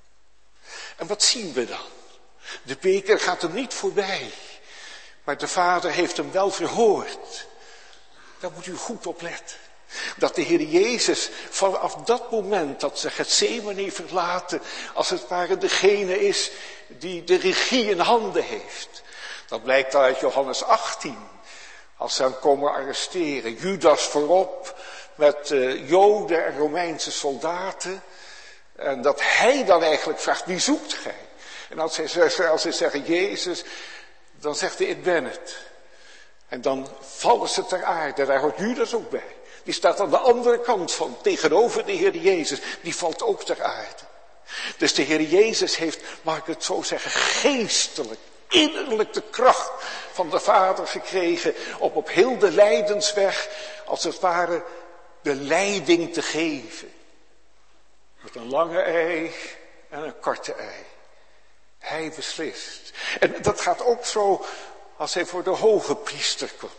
S1: En wat zien we dan? De beker gaat hem niet voorbij, maar de Vader heeft hem wel verhoord. Daar moet u goed op letten. Dat de Heer Jezus vanaf dat moment dat ze Getsemane verlaten, als het ware degene is die de regie in handen heeft. Dat blijkt uit Johannes 18. Als ze hem komen arresteren. Judas voorop met Joden en Romeinse soldaten. En dat hij dan eigenlijk vraagt, wie zoekt gij? En als zij zeggen Jezus, dan zegt hij, ik ben het. En dan vallen ze ter aarde. Daar hoort Judas ook bij. Die staat aan de andere kant van, tegenover de Heer Jezus. Die valt ook ter aarde. Dus de Heer Jezus heeft, mag ik het zo zeggen, geestelijk, innerlijk de kracht van de Vader gekregen om op heel de lijdensweg, als het ware, de leiding te geven. Met een lange ei en een korte ei. Hij beslist. En dat gaat ook zo als hij voor de hoge priester komt.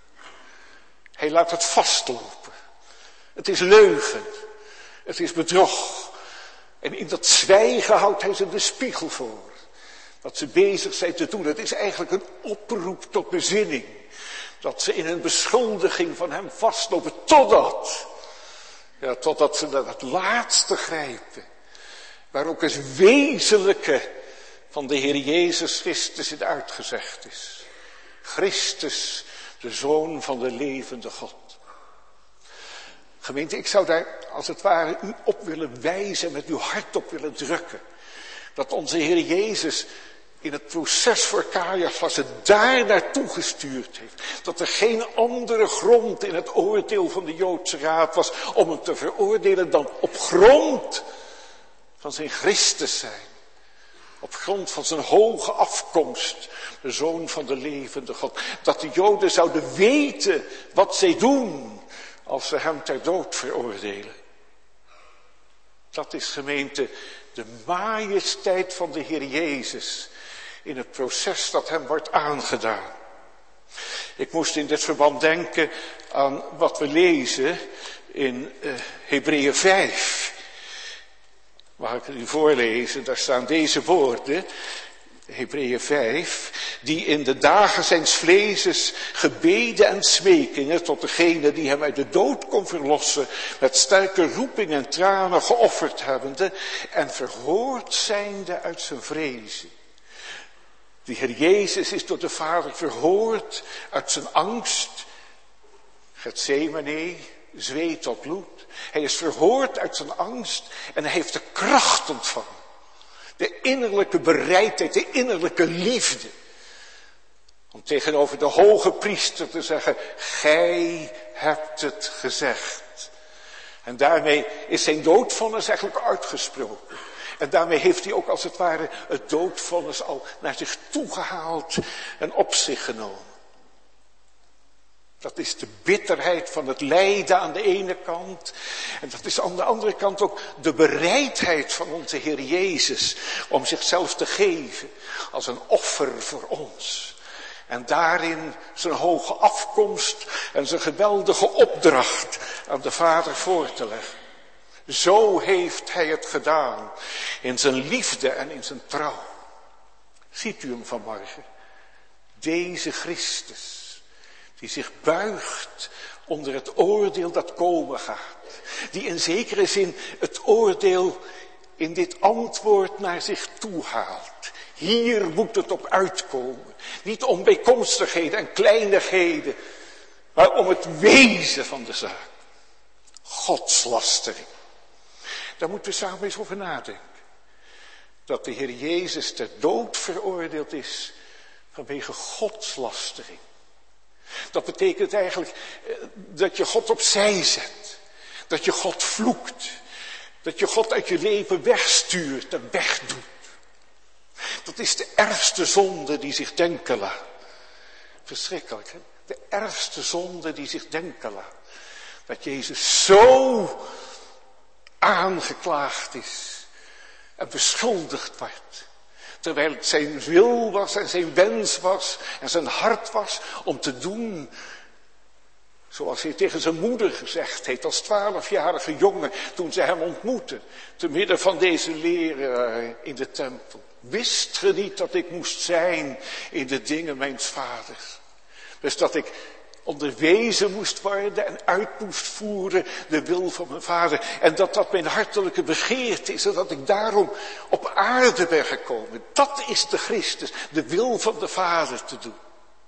S1: Hij laat het vastlopen. Het is leugen. Het is bedrog. En in dat zwijgen houdt hij ze de spiegel voor. Wat ze bezig zijn te doen. Het is eigenlijk een oproep tot bezinning. Dat ze in een beschuldiging van hem vastlopen. Totdat ze naar het laatste grijpen. Waar ook het wezenlijke van de Heer Jezus Christus in uitgezegd is. Christus, de Zoon van de levende God. Gemeente, ik zou daar als het ware u op willen wijzen, met uw hart op willen drukken. Dat onze Heer Jezus in het proces voor Caiaphas het daar naartoe gestuurd heeft. Dat er geen andere grond in het oordeel van de Joodse Raad was om hem te veroordelen dan op grond van zijn Christus zijn. Op grond van zijn hoge afkomst, de Zoon van de levende God. Dat de Joden zouden weten wat zij doen als ze hem ter dood veroordelen. Dat is, gemeente, de majesteit van de Heer Jezus in het proces dat hem wordt aangedaan. Ik moest in dit verband denken aan wat we lezen in Hebreeën 5. Mag ik het u voorlezen? Daar staan deze woorden, Hebreeën 5, die in de dagen zijns vleeses gebeden en smekingen tot degene die hem uit de dood kon verlossen, met sterke roeping en tranen geofferd hebbende en verhoord zijnde uit zijn vrezen. De Heer Jezus is door de Vader verhoord uit zijn angst, Getsemane, zweet tot bloed. Hij is verhoord uit zijn angst en hij heeft de kracht ontvangen. De innerlijke bereidheid, de innerlijke liefde. Om tegenover de hoge priester te zeggen, gij hebt het gezegd. En daarmee is zijn doodvonnis eigenlijk uitgesproken. En daarmee heeft hij ook als het ware het doodvonnis al naar zich toegehaald en op zich genomen. Dat is de bitterheid van het lijden aan de ene kant. En dat is aan de andere kant ook de bereidheid van onze Heer Jezus om zichzelf te geven als een offer voor ons. En daarin zijn hoge afkomst en zijn geweldige opdracht aan de Vader voor te leggen. Zo heeft hij het gedaan in zijn liefde en in zijn trouw. Ziet u hem vanmorgen? Deze Christus. Die zich buigt onder het oordeel dat komen gaat. Die in zekere zin het oordeel in dit antwoord naar zich toe haalt. Hier moet het op uitkomen. Niet om bijkomstigheden en kleinigheden. Maar om het wezen van de zaak. Godslastering. Daar moeten we samen eens over nadenken. Dat de Heer Jezus ter dood veroordeeld is vanwege godslastering. Dat betekent eigenlijk dat je God opzij zet. Dat je God vloekt. Dat je God uit je leven wegstuurt en wegdoet. Dat is de ergste zonde die zich denken laat. Verschrikkelijk, hè? De ergste zonde die zich denken laat. Dat Jezus zo aangeklaagd is en beschuldigd wordt. Terwijl het zijn wil was en zijn wens was en zijn hart was om te doen zoals hij tegen zijn moeder gezegd heeft als 12-jarige jongen toen ze hem ontmoette. Te midden van deze leraar in de tempel. Wist ge niet dat ik moest zijn in de dingen mijns vaders? Dus dat ik onderwezen moest worden en uit moest voeren de wil van mijn vader. En dat dat mijn hartelijke begeerte is en dat ik daarom op aarde ben gekomen. Dat is de Christus, de wil van de Vader te doen.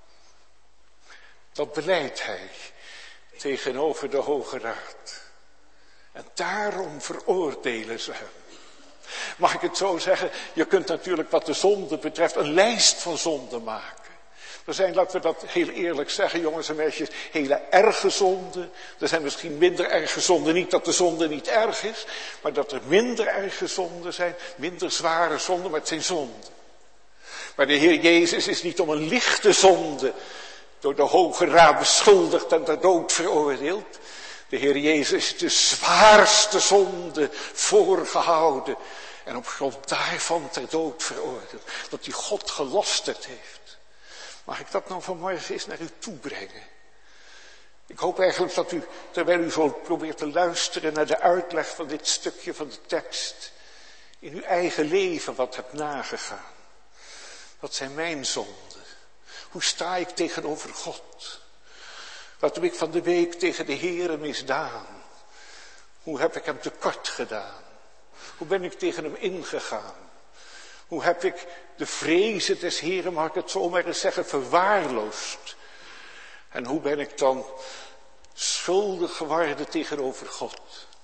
S1: Dat belijdt hij tegenover de Hoge Raad. En daarom veroordelen ze hem. Mag ik het zo zeggen? Je kunt natuurlijk wat de zonde betreft een lijst van zonden maken. Er zijn, laten we dat heel eerlijk zeggen, jongens en meisjes, hele erge zonden. Er zijn misschien minder erge zonden. Niet dat de zonde niet erg is, maar dat er minder erge zonden zijn. Minder zware zonden, maar het zijn zonden. Maar de Heer Jezus is niet om een lichte zonde door de Hoge Raad beschuldigd en ter dood veroordeeld. De Heer Jezus is de zwaarste zonde voorgehouden. En op grond daarvan ter dood veroordeeld. Dat hij God gelasterd heeft. Mag ik dat nou vanmorgen eens naar u toebrengen? Ik hoop eigenlijk dat u, terwijl u zo probeert te luisteren naar de uitleg van dit stukje van de tekst, in uw eigen leven wat hebt nagegaan. Wat zijn mijn zonden? Hoe sta ik tegenover God? Wat heb ik van de week tegen de Heere misdaan? Hoe heb ik hem tekort gedaan? Hoe ben ik tegen hem ingegaan? Hoe heb ik de vrezen des Heeren, mag ik het zo maar eens zeggen, verwaarloosd? En hoe ben ik dan schuldig geworden tegenover God?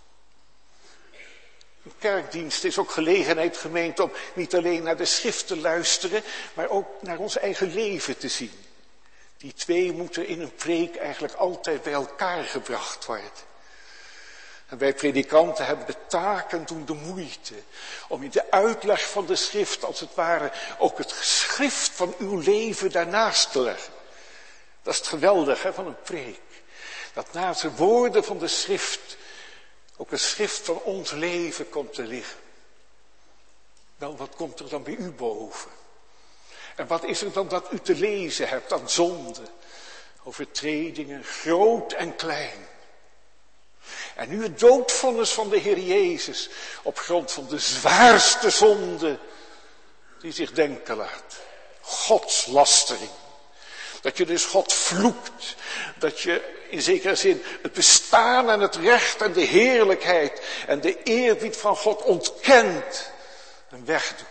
S1: Een kerkdienst is ook gelegenheid, gemeente, om niet alleen naar de schrift te luisteren, maar ook naar ons eigen leven te zien. Die twee moeten in een preek eigenlijk altijd bij elkaar gebracht worden. En wij predikanten hebben de taak en doen de moeite om in de uitleg van de schrift als het ware ook het geschrift van uw leven daarnaast te leggen. Dat is het geweldige van een preek. Dat naast de woorden van de schrift ook het schrift van ons leven komt te liggen. Nou, wat komt er dan bij u boven? En wat is er dan dat u te lezen hebt aan zonden, overtredingen, groot en klein? En nu het doodvonnis van de Heer Jezus op grond van de zwaarste zonde die zich denken laat. Godslastering. Dat je dus God vloekt. Dat je in zekere zin het bestaan en het recht en de heerlijkheid en de eerbied van God ontkent en wegdoet.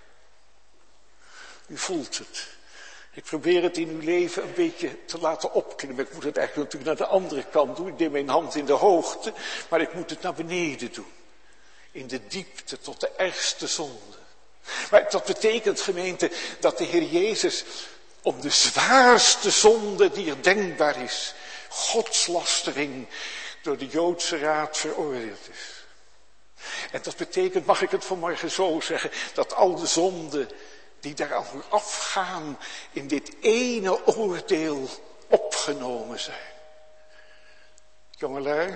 S1: U voelt het. Ik probeer het in uw leven een beetje te laten opklimmen. Ik moet het eigenlijk natuurlijk naar de andere kant doen. Ik neem mijn hand in de hoogte, maar ik moet het naar beneden doen. In de diepte tot de ergste zonde. Maar dat betekent, gemeente, dat de Heer Jezus om de zwaarste zonde die er denkbaar is, godslastering, door de Joodse Raad veroordeeld is. En dat betekent, mag ik het vanmorgen zo zeggen, dat al de zonden die daaraan vooraf gaan in dit ene oordeel opgenomen zijn. Jongelui,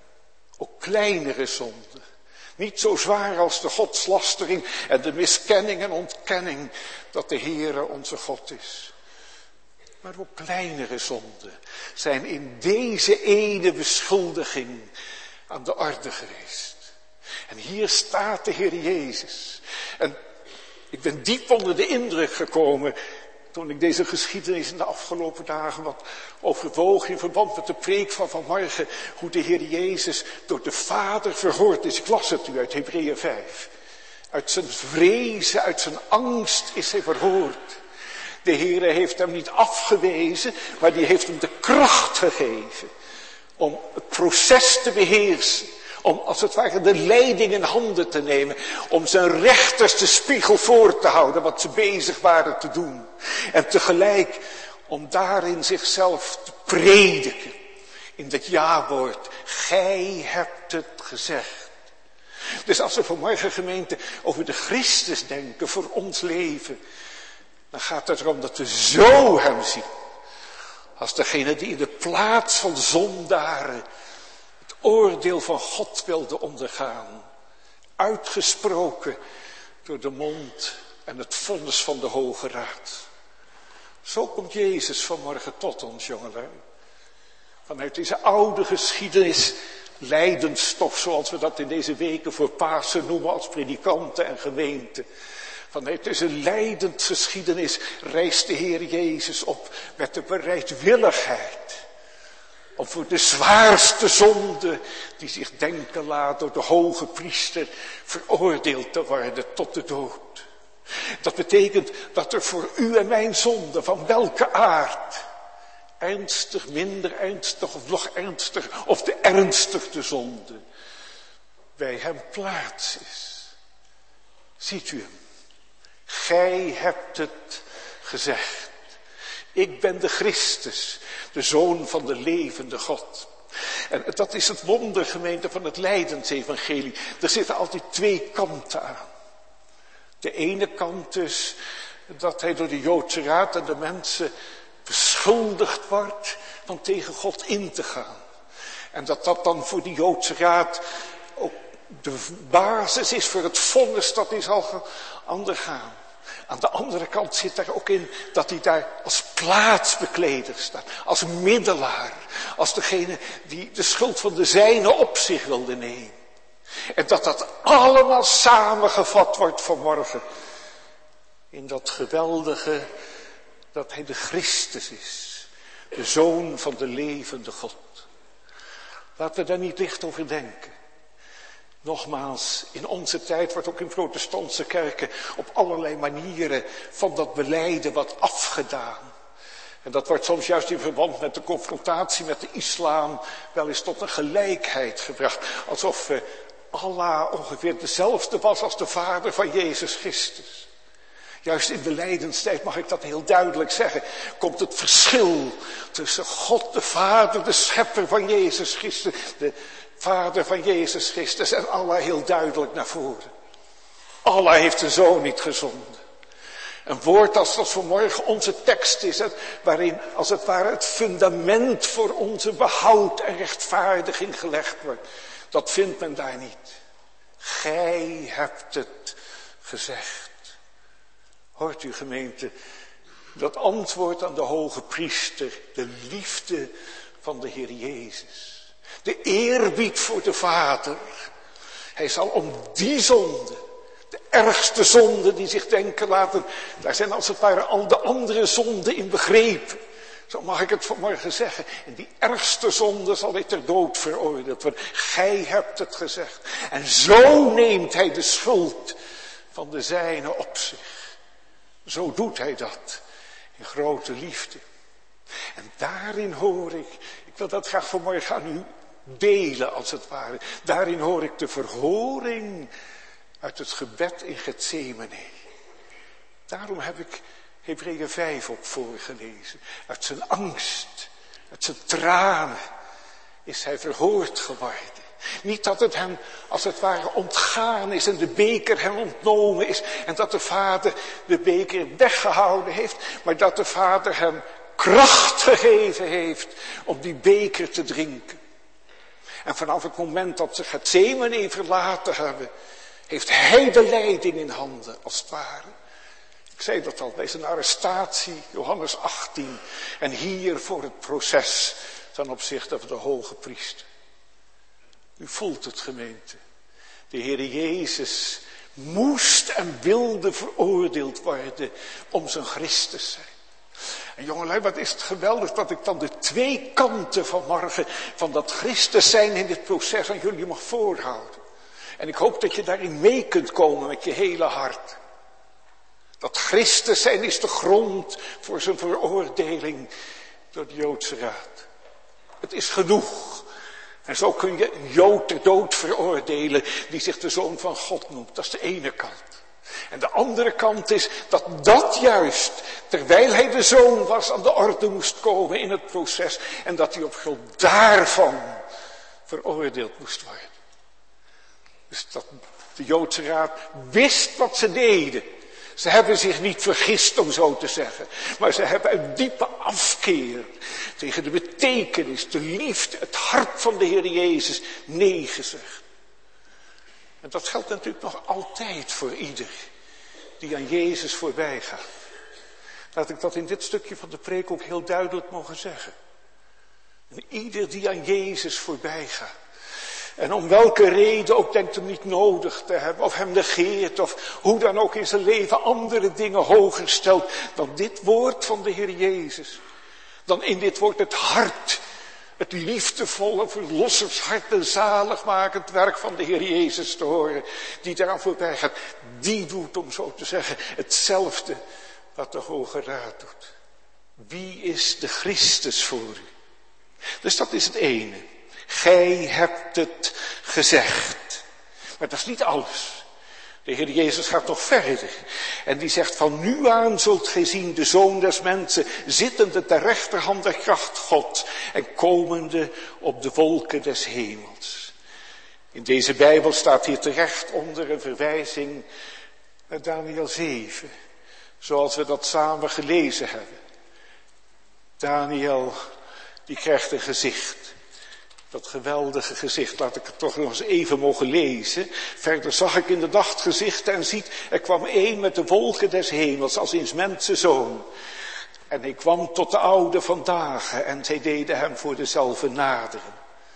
S1: ook kleinere zonden. Niet zo zwaar als de godslastering en de miskenning en ontkenning dat de Heere onze God is. Maar ook kleinere zonden zijn in deze ene beschuldiging aan de orde geweest. En hier staat de Heer Jezus. En ik ben diep onder de indruk gekomen toen ik deze geschiedenis in de afgelopen dagen wat overwoog in verband met de preek van vanmorgen, hoe de Heer Jezus door de Vader verhoord is. Ik las het u uit Hebreeën 5. Uit zijn vrezen, uit zijn angst is hij verhoord. De Heer heeft hem niet afgewezen, maar die heeft hem de kracht gegeven om het proces te beheersen. Om als het ware de leiding in handen te nemen. Om zijn rechters de spiegel voor te houden wat ze bezig waren te doen. En tegelijk om daarin zichzelf te prediken. In dat ja-woord. Gij hebt het gezegd. Dus als we vanmorgen, gemeente, over de Christus denken voor ons leven. Dan gaat het erom dat we zo hem zien. Als degene die in de plaats van zondaren oordeel van God wilde ondergaan. Uitgesproken door de mond en het vonnis van de Hoge Raad. Zo komt Jezus vanmorgen tot ons, jongelui. Vanuit deze oude geschiedenis, lijdensstof, zoals we dat in deze weken voor Pasen noemen als predikanten en gemeenten. Vanuit deze lijdensgeschiedenis reist de Heer Jezus op met de bereidwilligheid. Om voor de zwaarste zonde die zich denken laat door de hoge priester veroordeeld te worden tot de dood. Dat betekent dat er voor u en mijn zonde van welke aard, ernstig, minder ernstig of nog ernstiger of de ernstigste zonde, bij hem plaats is. Ziet u hem? Gij hebt het gezegd. Ik ben de Christus, de Zoon van de levende God. En dat is het wonder, gemeente, van het lijdensevangelie. Er zitten altijd twee kanten aan. De ene kant is dat hij door de Joodse Raad en de mensen beschuldigd wordt van tegen God in te gaan. En dat dat dan voor die Joodse Raad ook de basis is voor het vonnis dat hij zal ondergaan. Aan de andere kant zit daar ook in dat hij daar als plaatsbekleder staat. Als middelaar. Als degene die de schuld van de zijnen op zich wilde nemen. En dat dat allemaal samengevat wordt vanmorgen. In dat geweldige dat hij de Christus is. De Zoon van de levende God. Laten we daar niet licht over denken. Nogmaals, in onze tijd wordt ook in protestantse kerken op allerlei manieren van dat belijden wat afgedaan. En dat wordt soms juist in verband met de confrontatie met de islam wel eens tot een gelijkheid gebracht. Alsof Allah ongeveer dezelfde was als de vader van Jezus Christus. Juist in de lijdenstijd, mag ik dat heel duidelijk zeggen, komt het verschil tussen God de Vader, de schepper van Jezus Christus, Vader van Jezus Christus en Allah heel duidelijk naar voren. Allah heeft de Zoon niet gezonden. Een woord als dat vanmorgen onze tekst is, waarin als het ware het fundament voor onze behoud en rechtvaardiging gelegd wordt. Dat vindt men daar niet. Gij hebt het gezegd. Hoort u gemeente, dat antwoord aan de hoge priester, de liefde van de Heer Jezus. De eerbied voor de Vader. Hij zal om die zonde, de ergste zonde die zich denken laten, daar zijn als het ware al de andere zonden in begrepen. Zo mag ik het vanmorgen zeggen. En die ergste zonde zal hij ter dood veroordeeld worden. Gij hebt het gezegd. En zo neemt hij de schuld van de zijnen op zich. Zo doet hij dat. In grote liefde. En daarin hoor ik wil dat graag vanmorgen aan u delen als het ware. Daarin hoor ik de verhoring uit het gebed in Getsemane. Daarom heb ik Hebreeën 5 op voorgelezen. Uit zijn angst, uit zijn tranen is hij verhoord geworden. Niet dat het hem als het ware ontgaan is en de beker hem ontnomen is. En dat de Vader de beker weggehouden heeft. Maar dat de Vader hem kracht gegeven heeft om die beker te drinken. En vanaf het moment dat ze Getsemane verlaten hebben, heeft hij de leiding in handen als het ware. Ik zei dat al bij zijn arrestatie, Johannes 18. En hier voor het proces ten opzichte van de hoge priester. U voelt het, gemeente. De Heer Jezus moest en wilde veroordeeld worden om zijn Christus zijn. En jongelui, wat is het geweldig dat ik dan de twee kanten vanmorgen van dat Christus zijn in dit proces aan jullie mag voorhouden. En ik hoop dat je daarin mee kunt komen met je hele hart. Dat Christus zijn is de grond voor zijn veroordeling door de Joodse Raad. Het is genoeg. En zo kun je een Jood ter dood veroordelen die zich de Zoon van God noemt. Dat is de ene kant. En de andere kant is dat juist, terwijl hij de Zoon was, aan de orde moest komen in het proces. En dat hij op grond daarvan veroordeeld moest worden. Dus dat de Joodse Raad wist wat ze deden. Ze hebben zich niet vergist, om zo te zeggen. Maar ze hebben uit diepe afkeer tegen de betekenis, de liefde, het hart van de Heer Jezus nee gezegd. En dat geldt natuurlijk nog altijd voor ieder die aan Jezus voorbij gaat. Laat ik dat in dit stukje van de preek ook heel duidelijk mogen zeggen. En ieder die aan Jezus voorbij gaat. En om welke reden ook denkt hem niet nodig te hebben, of hem negeert, of hoe dan ook in zijn leven andere dingen hoger stelt dan dit woord van de Heer Jezus. Dan in dit woord het hart, het liefdevolle, verlossershart en zaligmakend werk van de Heer Jezus te horen, die daaraan voorbij gaat. Die doet, om zo te zeggen, hetzelfde wat de Hoge Raad doet. Wie is de Christus voor u? Dus dat is het ene. Gij hebt het gezegd. Maar dat is niet alles. De Heer Jezus gaat nog verder. En die zegt, van nu aan zult gij zien de Zoon des Mensen zittende ter rechterhand der kracht God en komende op de wolken des hemels. In deze Bijbel staat hier terecht onder een verwijzing naar Daniel 7. Zoals we dat samen gelezen hebben. Daniel, die krijgt een gezicht. Dat geweldige gezicht, laat ik het toch nog eens even mogen lezen. Verder zag ik in de nacht gezichten en ziet, er kwam een met de wolken des hemels als in 's mensen zoon. En hij kwam tot de oude van dagen en zij deden hem voor dezelfde naderen.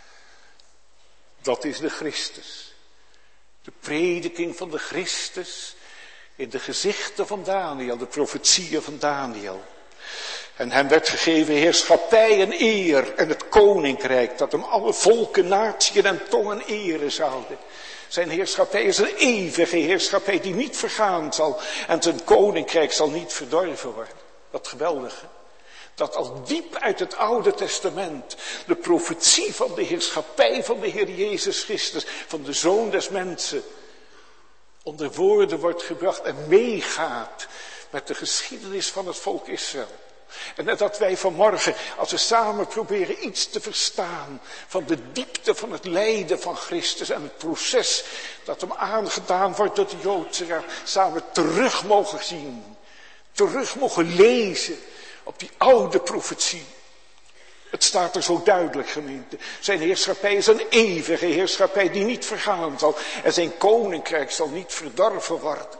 S1: Dat is de Christus. De prediking van de Christus in de gezichten van Daniel, de profetieën van Daniel. En hem werd gegeven heerschappij en eer en het koninkrijk, dat hem alle volken, natieën en tongen eren zouden. Zijn heerschappij is een eeuwige heerschappij die niet vergaan zal en zijn koninkrijk zal niet verdorven worden. Wat geweldig, hè? Dat al diep uit het Oude Testament de profetie van de heerschappij van de Heer Jezus Christus, van de Zoon des Mensen, onder woorden wordt gebracht en meegaat met de geschiedenis van het volk Israël. En dat wij vanmorgen, als we samen proberen iets te verstaan van de diepte van het lijden van Christus en het proces dat hem aangedaan wordt door de Joodse Raad, samen terug mogen zien, terug mogen lezen op die oude profetie. Het staat er zo duidelijk, gemeente. Zijn heerschappij is een eeuwige heerschappij die niet vergaan zal. En zijn koninkrijk zal niet verdorven worden.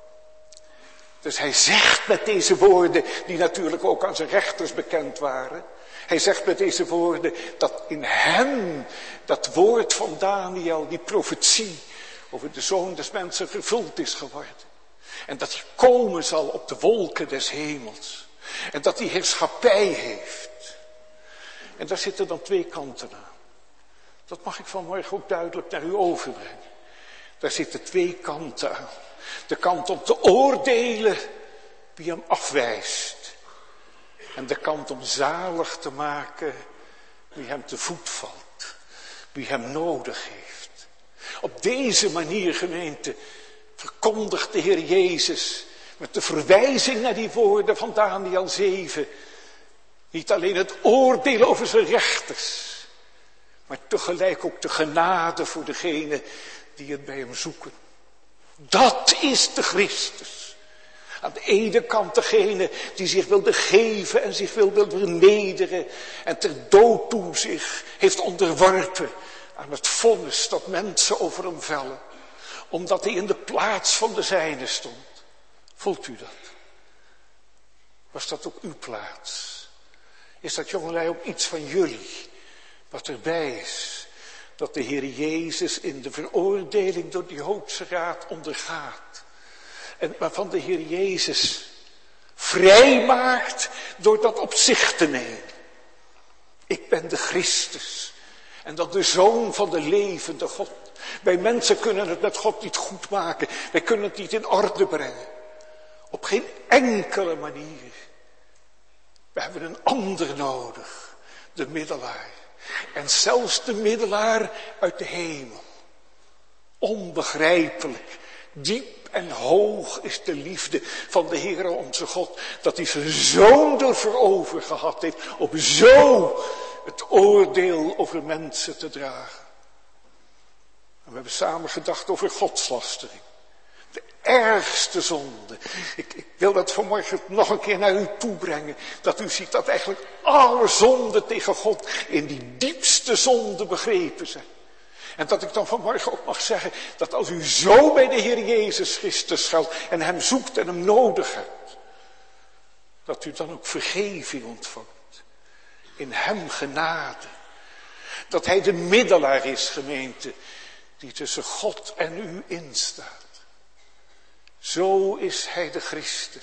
S1: Dus hij zegt met deze woorden, die natuurlijk ook aan zijn rechters bekend waren. Hij zegt met deze woorden dat in hem dat woord van Daniel, die profetie over de Zoon des Mensen vervuld is geworden. En dat hij komen zal op de wolken des hemels. En dat hij heerschappij heeft. En daar zitten dan twee kanten aan. Dat mag ik vanmorgen ook duidelijk naar u overbrengen. Daar zitten twee kanten aan. De kant om te oordelen wie hem afwijst. En de kant om zalig te maken wie hem te voet valt. Wie hem nodig heeft. Op deze manier, gemeente, verkondigt de Heer Jezus met de verwijzing naar die woorden van Daniel 7... niet alleen het oordeel over zijn rechters, maar tegelijk ook de genade voor degenen die het bij hem zoeken. Dat is de Christus. Aan de ene kant degene die zich wilde geven en zich wilde vernederen en ter dood toe zich heeft onderworpen aan het vonnis dat mensen over hem vellen, omdat hij in de plaats van de zijnen stond. Voelt u dat? Was dat ook uw plaats? Is dat, jongelui, ook iets van jullie, wat erbij is, dat de Heer Jezus in de veroordeling door de Joodse Raad ondergaat. En waarvan de Heer Jezus vrijmaakt door dat op zich te nemen. Ik ben de Christus en dat de Zoon van de levende God. Wij mensen kunnen het met God niet goed maken, wij kunnen het niet in orde brengen. Op geen enkele manier. We hebben een ander nodig, de middelaar. En zelfs de middelaar uit de hemel. Onbegrijpelijk, diep en hoog is de liefde van de Heere onze God, dat hij zijn Zoon ervoor over gehad heeft, om zo het oordeel over mensen te dragen. En we hebben samen gedacht over godslastering. De ergste zonde. Ik wil dat vanmorgen nog een keer naar u toe brengen. Dat u ziet dat eigenlijk alle zonden tegen God in die diepste zonde begrepen zijn. En dat ik dan vanmorgen ook mag zeggen dat als u zo bij de Heer Jezus Christus schuilt en hem zoekt en hem nodig hebt, dat u dan ook vergeving ontvangt. In hem genade. Dat hij de middelaar is, gemeente, die tussen God en u instaat. Zo is hij de Christus.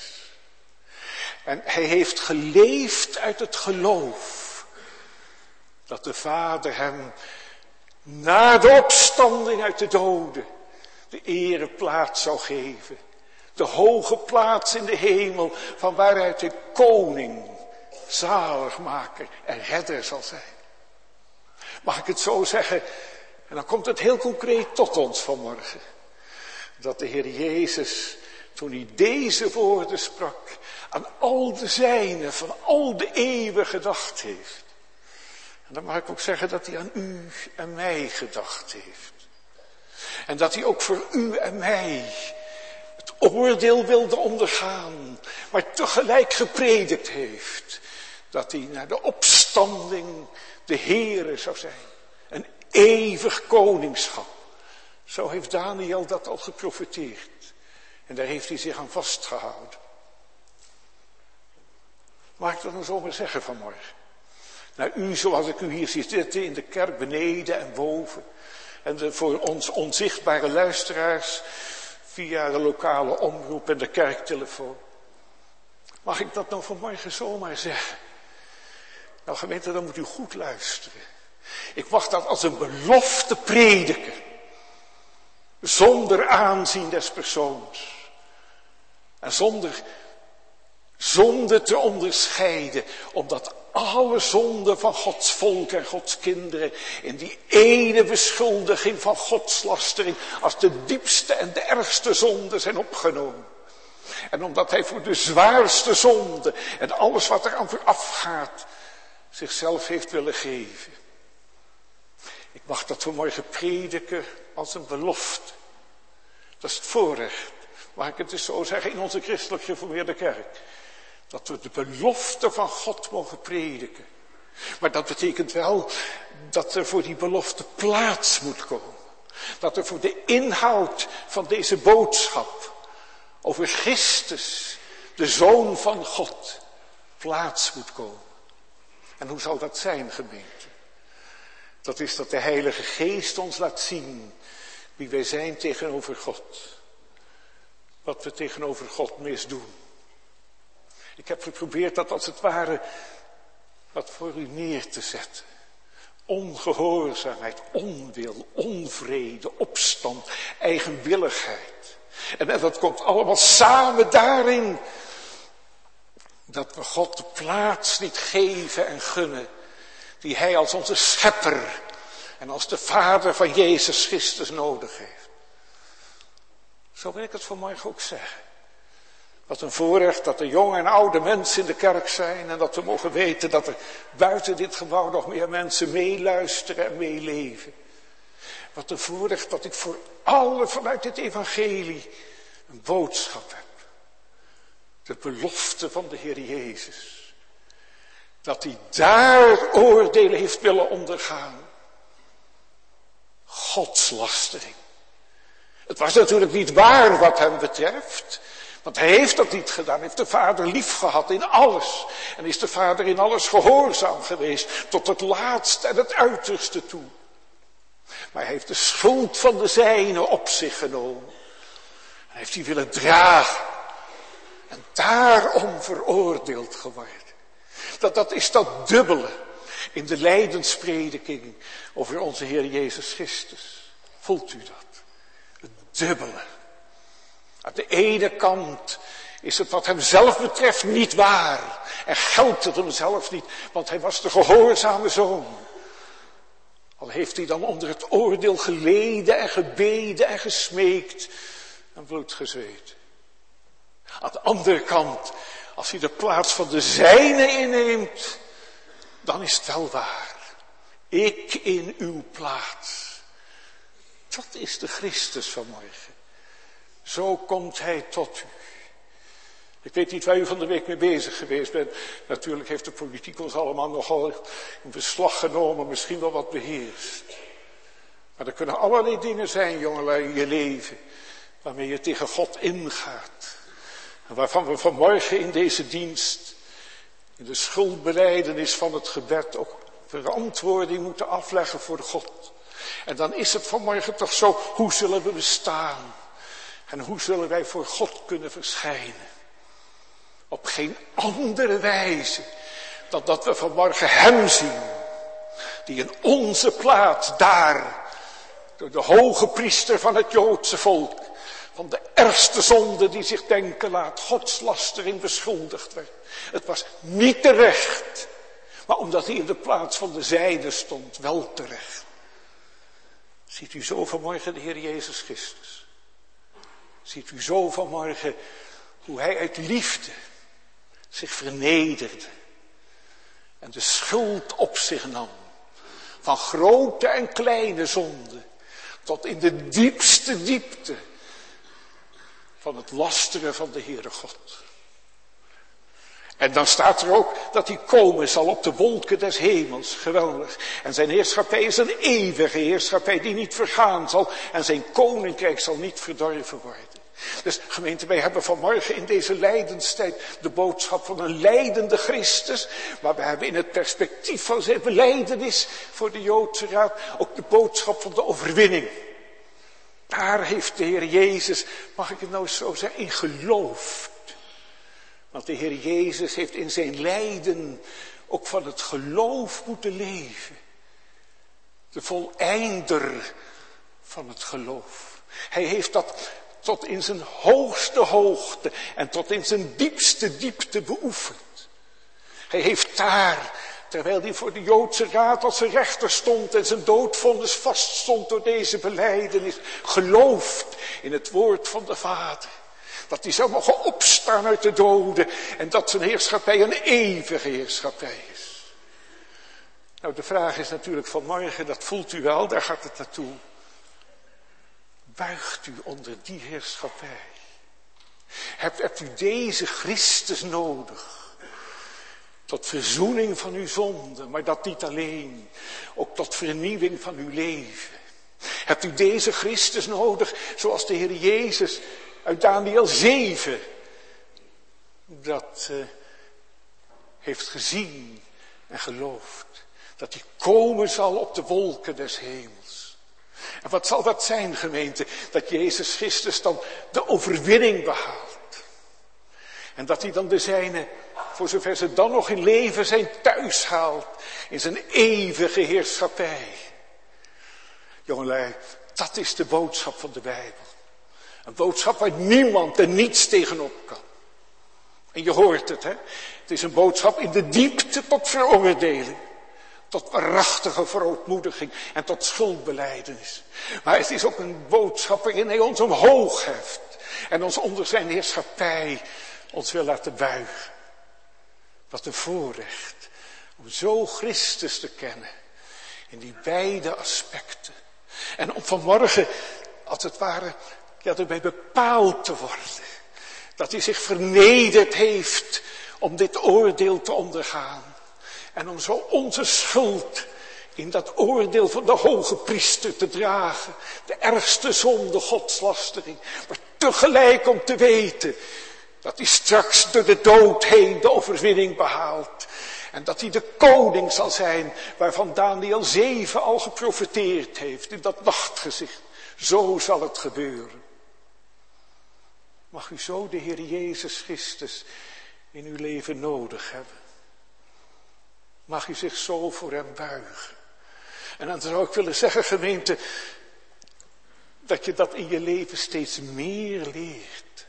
S1: En hij heeft geleefd uit het geloof dat de Vader hem na de opstanding uit de doden de ereplaats zou geven. De hoge plaats in de hemel van waaruit hij koning, zaligmaker en redder zal zijn. Mag ik het zo zeggen? En dan komt het heel concreet tot ons vanmorgen. Dat de Heer Jezus, toen hij deze woorden sprak, aan al de zijnen van al de eeuwen gedacht heeft. En dan mag ik ook zeggen dat hij aan u en mij gedacht heeft. En dat hij ook voor u en mij het oordeel wilde ondergaan, maar tegelijk gepredikt heeft. Dat hij naar de opstanding de Heere zou zijn. Een eeuwig koningschap. Zo heeft Daniel dat al geprofeteerd. En daar heeft hij zich aan vastgehouden. Mag ik dat nou zomaar zeggen vanmorgen? Nou, u zoals ik u hier zie zitten in de kerk beneden en boven. En voor ons onzichtbare luisteraars via de lokale omroep en de kerktelefoon. Mag ik dat nou vanmorgen zomaar zeggen? Nou gemeente, dan moet u goed luisteren. Ik mag dat als een belofte prediken. Zonder aanzien des persoons. En zonder zonde te onderscheiden. Omdat alle zonden van Gods volk en Gods kinderen in die ene beschuldiging van godslastering als de diepste en de ergste zonde zijn opgenomen. En omdat hij voor de zwaarste zonde en alles wat er aan vooraf gaat, zichzelf heeft willen geven. Ik mag dat vanmorgen prediken als een belofte. Dat is het voorrecht, mag ik het dus zo zeggen, in onze christelijk gereformeerde kerk. Dat we de belofte van God mogen prediken. Maar dat betekent wel dat er voor die belofte plaats moet komen. Dat er voor de inhoud van deze boodschap over Christus, de Zoon van God, plaats moet komen. En hoe zal dat zijn, gemeente? Dat is dat de Heilige Geest ons laat zien wie wij zijn tegenover God. Wat we tegenover God misdoen. Ik heb geprobeerd dat als het ware wat voor u neer te zetten. Ongehoorzaamheid, onwil, onvrede, opstand, eigenwilligheid. En dat komt allemaal samen daarin dat we God de plaats niet geven en gunnen die hij als onze schepper en als de Vader van Jezus Christus nodig heeft. Zo wil ik het vanmorgen ook zeggen. Wat een voorrecht dat er jonge en oude mensen in de kerk zijn en dat we mogen weten dat er buiten dit gebouw nog meer mensen meeluisteren en meeleven. Wat een voorrecht dat ik voor allen vanuit dit evangelie een boodschap heb. De belofte van de Heer Jezus. Dat hij daar oordelen heeft willen ondergaan. Godslastering. Het was natuurlijk niet waar wat hem betreft. Want hij heeft dat niet gedaan. Hij heeft de Vader lief gehad in alles. En is de Vader in alles gehoorzaam geweest. Tot het laatste en het uiterste toe. Maar hij heeft de schuld van de zijnen op zich genomen. Hij heeft die willen dragen. En daarom veroordeeld geworden. Dat is dat dubbele in de lijdensprediking over onze Heer Jezus Christus. Voelt u dat? Het dubbele. Aan de ene kant is het wat hem zelf betreft niet waar. En geldt het hem zelf niet, want hij was de gehoorzame zoon. Al heeft hij dan onder het oordeel geleden en gebeden en gesmeekt en bloed gezweet. Aan de andere kant, als hij de plaats van de zijne inneemt, dan is het wel waar. Ik in uw plaats. Dat is de Christus vanmorgen. Zo komt hij tot u. Ik weet niet waar u van de week mee bezig geweest bent. Natuurlijk heeft de politiek ons allemaal nogal in beslag genomen, misschien wel wat beheerst. Maar er kunnen allerlei dingen zijn, jongelui, in je leven, waarmee je tegen God ingaat. En waarvan we vanmorgen in deze dienst, in de schuldbelijdenis van het gebed, ook verantwoording moeten afleggen voor God. En dan is het vanmorgen toch zo, hoe zullen we bestaan? En hoe zullen wij voor God kunnen verschijnen? Op geen andere wijze dan dat we vanmorgen hem zien. Die in onze plaats daar, door de hoge priester van het Joodse volk, van de ergste zonde die zich denken laat, godslastering beschuldigd werd. Het was niet terecht, maar omdat hij in de plaats van de zijde stond, wel terecht. Ziet u zo vanmorgen de Heer Jezus Christus? Ziet u zo vanmorgen hoe hij uit liefde zich vernederde en de schuld op zich nam van grote en kleine zonden tot in de diepste diepte van het lasteren van de Heere God. En dan staat er ook dat hij komen zal op de wolken des hemels. Geweldig. En zijn heerschappij is een eeuwige heerschappij die niet vergaan zal. En zijn koninkrijk zal niet verdorven worden. Dus gemeente, wij hebben vanmorgen in deze lijdenstijd de boodschap van een lijdende Christus. Maar we hebben in het perspectief van zijn belijdenis voor de Joodse Raad ook de boodschap van de overwinning. Daar heeft de Heer Jezus, mag ik het nou zo zeggen, in geloofd. Want de Heer Jezus heeft in zijn lijden ook van het geloof moeten leven. De voleinder van het geloof. Hij heeft dat tot in zijn hoogste hoogte en tot in zijn diepste diepte beoefend. Hij heeft daar, terwijl hij voor de Joodse Raad als rechter stond en zijn doodvonnis vaststond door deze belijdenis, geloofd in het woord van de Vader. Dat hij zou mogen opstaan uit de doden. En dat zijn heerschappij een eeuwige heerschappij is. Nou, de vraag is natuurlijk vanmorgen, dat voelt u wel, daar gaat het naartoe. Buigt u onder die heerschappij? Hebt u deze Christus nodig? Tot verzoening van uw zonde, maar dat niet alleen. Ook tot vernieuwing van uw leven. Hebt u deze Christus nodig, zoals de Heer Jezus uit Daniël 7 dat heeft gezien en geloofd. Dat hij komen zal op de wolken des hemels. En wat zal dat zijn, gemeente? Dat Jezus Christus dan de overwinning behaalt. En dat hij dan de zijne, voor zover ze dan nog in leven zijn, thuis haalt. In zijn eeuwige heerschappij. Jongelui, dat is de boodschap van de Bijbel. Een boodschap waar niemand en niets tegenop kan. En je hoort het, hè. Het is een boodschap in de diepte tot veroordeling. Tot waarachtige verootmoediging en tot schuldbelijdenis. Maar het is ook een boodschap waarin hij ons omhoog heft. En ons onder zijn heerschappij ons wil laten buigen. Wat een voorrecht om zo Christus te kennen. In die beide aspecten. En om vanmorgen, als het ware, erbij bepaald te worden. Dat hij zich vernederd heeft om dit oordeel te ondergaan. En om zo onze schuld in dat oordeel van de hoge priester te dragen. De ergste zonde, godslastering. Maar tegelijk om te weten dat hij straks door de dood heen de overwinning behaalt. En dat hij de koning zal zijn waarvan Daniël 7 al geprofeteerd heeft in dat nachtgezicht. Zo zal het gebeuren. Mag u zo de Heer Jezus Christus in uw leven nodig hebben. Mag u zich zo voor hem buigen. En dan zou ik willen zeggen, gemeente, dat je dat in je leven steeds meer leert.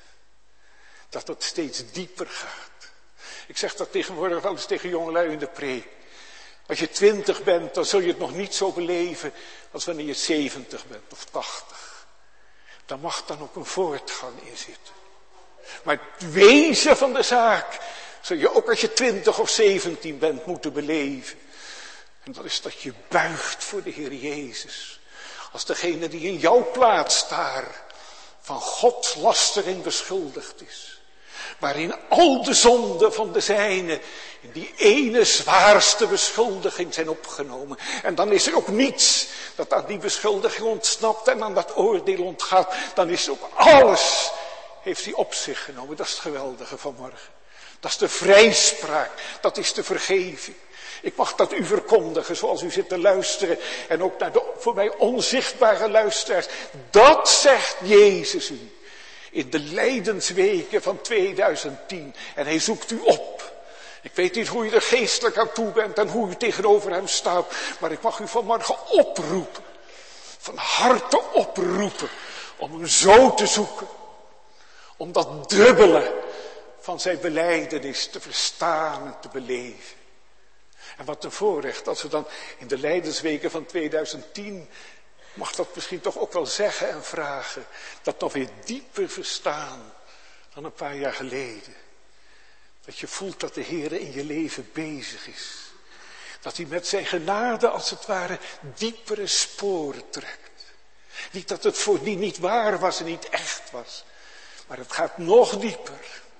S1: Dat het steeds dieper gaat. Ik zeg dat tegenwoordig wel eens tegen jongelui in de preek. Als je 20 bent, dan zul je het nog niet zo beleven als wanneer je 70 bent of 80. Daar mag dan ook een voortgang in zitten. Maar het wezen van de zaak zul je ook als je 20 of 17 bent moeten beleven. En dat is dat je buigt voor de Heer Jezus. Als degene die in jouw plaats daar van godslastering beschuldigd is. Waarin al de zonden van de zijne in die ene zwaarste beschuldiging zijn opgenomen. En dan is er ook niets dat aan die beschuldiging ontsnapt en aan dat oordeel ontgaat. Dan is ook alles, heeft hij op zich genomen. Dat is het geweldige van morgen. Dat is de vrijspraak, dat is de vergeving. Ik mag dat u verkondigen zoals u zit te luisteren. En ook naar de voor mij onzichtbare luisteraars. Dat zegt Jezus u. In de lijdensweken van 2010. En hij zoekt u op. Ik weet niet hoe u er geestelijk aan toe bent en hoe u tegenover hem staat. Maar ik mag u vanmorgen oproepen. Van harte oproepen. Om hem zo te zoeken. Om dat dubbele van zijn belijdenis te verstaan en te beleven. En wat een voorrecht als we dan in de lijdensweken van 2010... mag dat misschien toch ook wel zeggen en vragen. Dat nog weer dieper verstaan dan een paar jaar geleden. Dat je voelt dat de Heer in je leven bezig is. Dat hij met zijn genade als het ware diepere sporen trekt. Niet dat het voor die niet waar was en niet echt was. Maar het gaat nog dieper.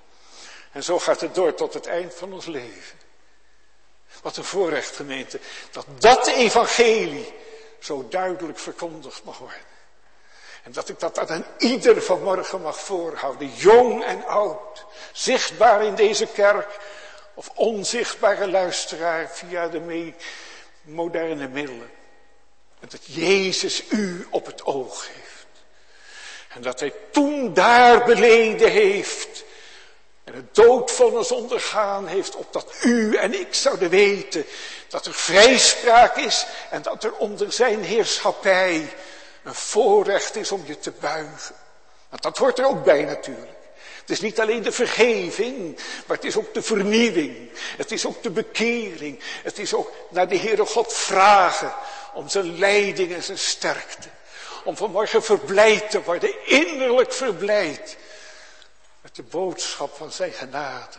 S1: En zo gaat het door tot het eind van ons leven. Wat een voorrecht, gemeente. Dat evangelie zo duidelijk verkondigd mag worden. En dat ik dat aan ieder vanmorgen mag voorhouden. Jong en oud. Zichtbaar in deze kerk. Of onzichtbare luisteraar via de moderne middelen. En dat Jezus u op het oog heeft. En dat hij toen daar beleden heeft. En het doodvonnis ondergaan heeft opdat u en ik zouden weten dat er vrijspraak is en dat er onder zijn heerschappij een voorrecht is om je te buigen. Want dat hoort er ook bij natuurlijk. Het is niet alleen de vergeving, maar het is ook de vernieuwing. Het is ook de bekering. Het is ook naar de Heere God vragen om zijn leiding en zijn sterkte. Om vanmorgen verblijd te worden, innerlijk verblijd. met de boodschap van zijn genade.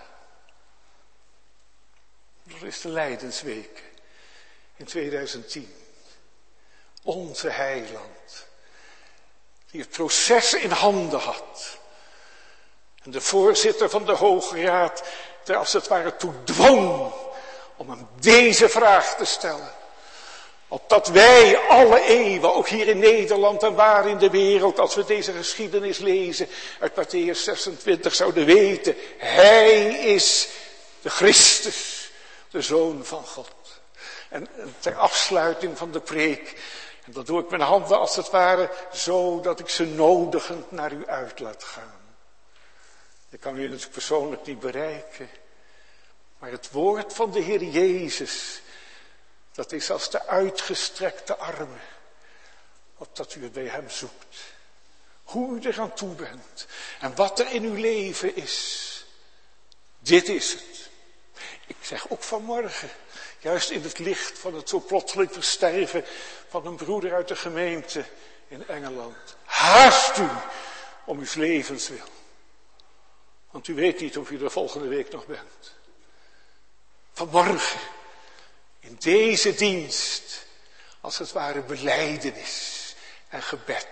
S1: Dat is de Lijdensweek in 2010. Onze heiland, die het proces in handen had. En de voorzitter van de Hoge Raad er als het ware toe dwong om hem deze vraag te stellen. Opdat wij alle eeuwen, ook hier in Nederland en waar in de wereld, als we deze geschiedenis lezen uit Mattheüs 26, zouden weten, hij is de Christus, de Zoon van God. En ter afsluiting van de preek, en dat doe ik met handen als het ware zo dat ik ze nodigend naar u uit laat gaan. Ik kan u natuurlijk persoonlijk niet bereiken, maar het woord van de Heer Jezus, dat is als de uitgestrekte armen, opdat u het bij hem zoekt. Hoe u er aan toe bent en wat er in uw leven is, dit is het. Ik zeg ook vanmorgen, juist in het licht van het zo plotseling versterven van een broeder uit de gemeente in Engeland. Haast u om uw levens wil. Want u weet niet of u er volgende week nog bent. Vanmorgen, in deze dienst, als het ware belijdenis en gebed.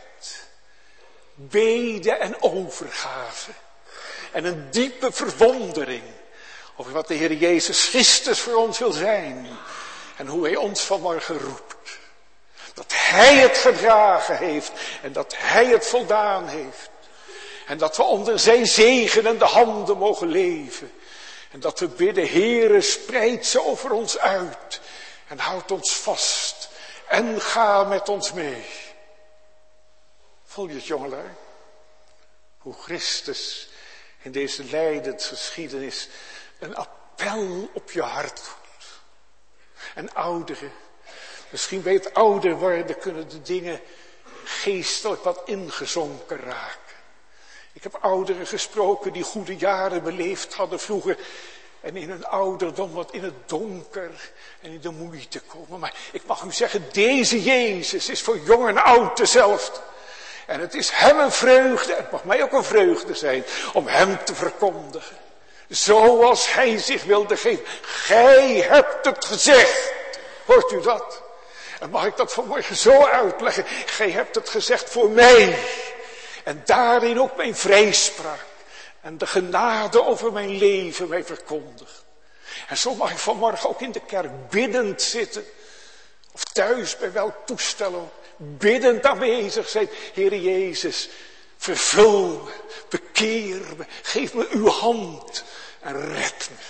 S1: Bede en overgave. En een diepe verwondering over wat de Heer Jezus Christus voor ons wil zijn. En hoe hij ons vanmorgen roept. Dat hij het gedragen heeft en dat hij het voldaan heeft. En dat we onder zijn zegenende handen mogen leven. En dat we bidden, Heere, spreid ze over ons uit. En houd ons vast. En ga met ons mee. Voel je het, jongelui? Hoe Christus in deze lijdensgeschiedenis een appel op je hart doet. En ouderen, misschien bij het ouder worden kunnen de dingen geestelijk wat ingezonken raken. Ik heb ouderen gesproken die goede jaren beleefd hadden vroeger. En in hun ouderdom wat in het donker en in de moeite komen. Maar ik mag u zeggen, deze Jezus is voor jong en oud dezelfde. En het is hem een vreugde, het mag mij ook een vreugde zijn, om hem te verkondigen. Zoals hij zich wilde geven. Gij hebt het gezegd. Hoort u dat? En mag ik dat vanmorgen zo uitleggen? Gij hebt het gezegd voor mij. En daarin ook mijn vrijspraak. En de genade over mijn leven mij verkondigt. En zo mag ik vanmorgen ook in de kerk biddend zitten. Of thuis bij welk toestel ook. Biddend aanwezig zijn. Heere Jezus, vervul me, bekeer me, geef me uw hand en red me.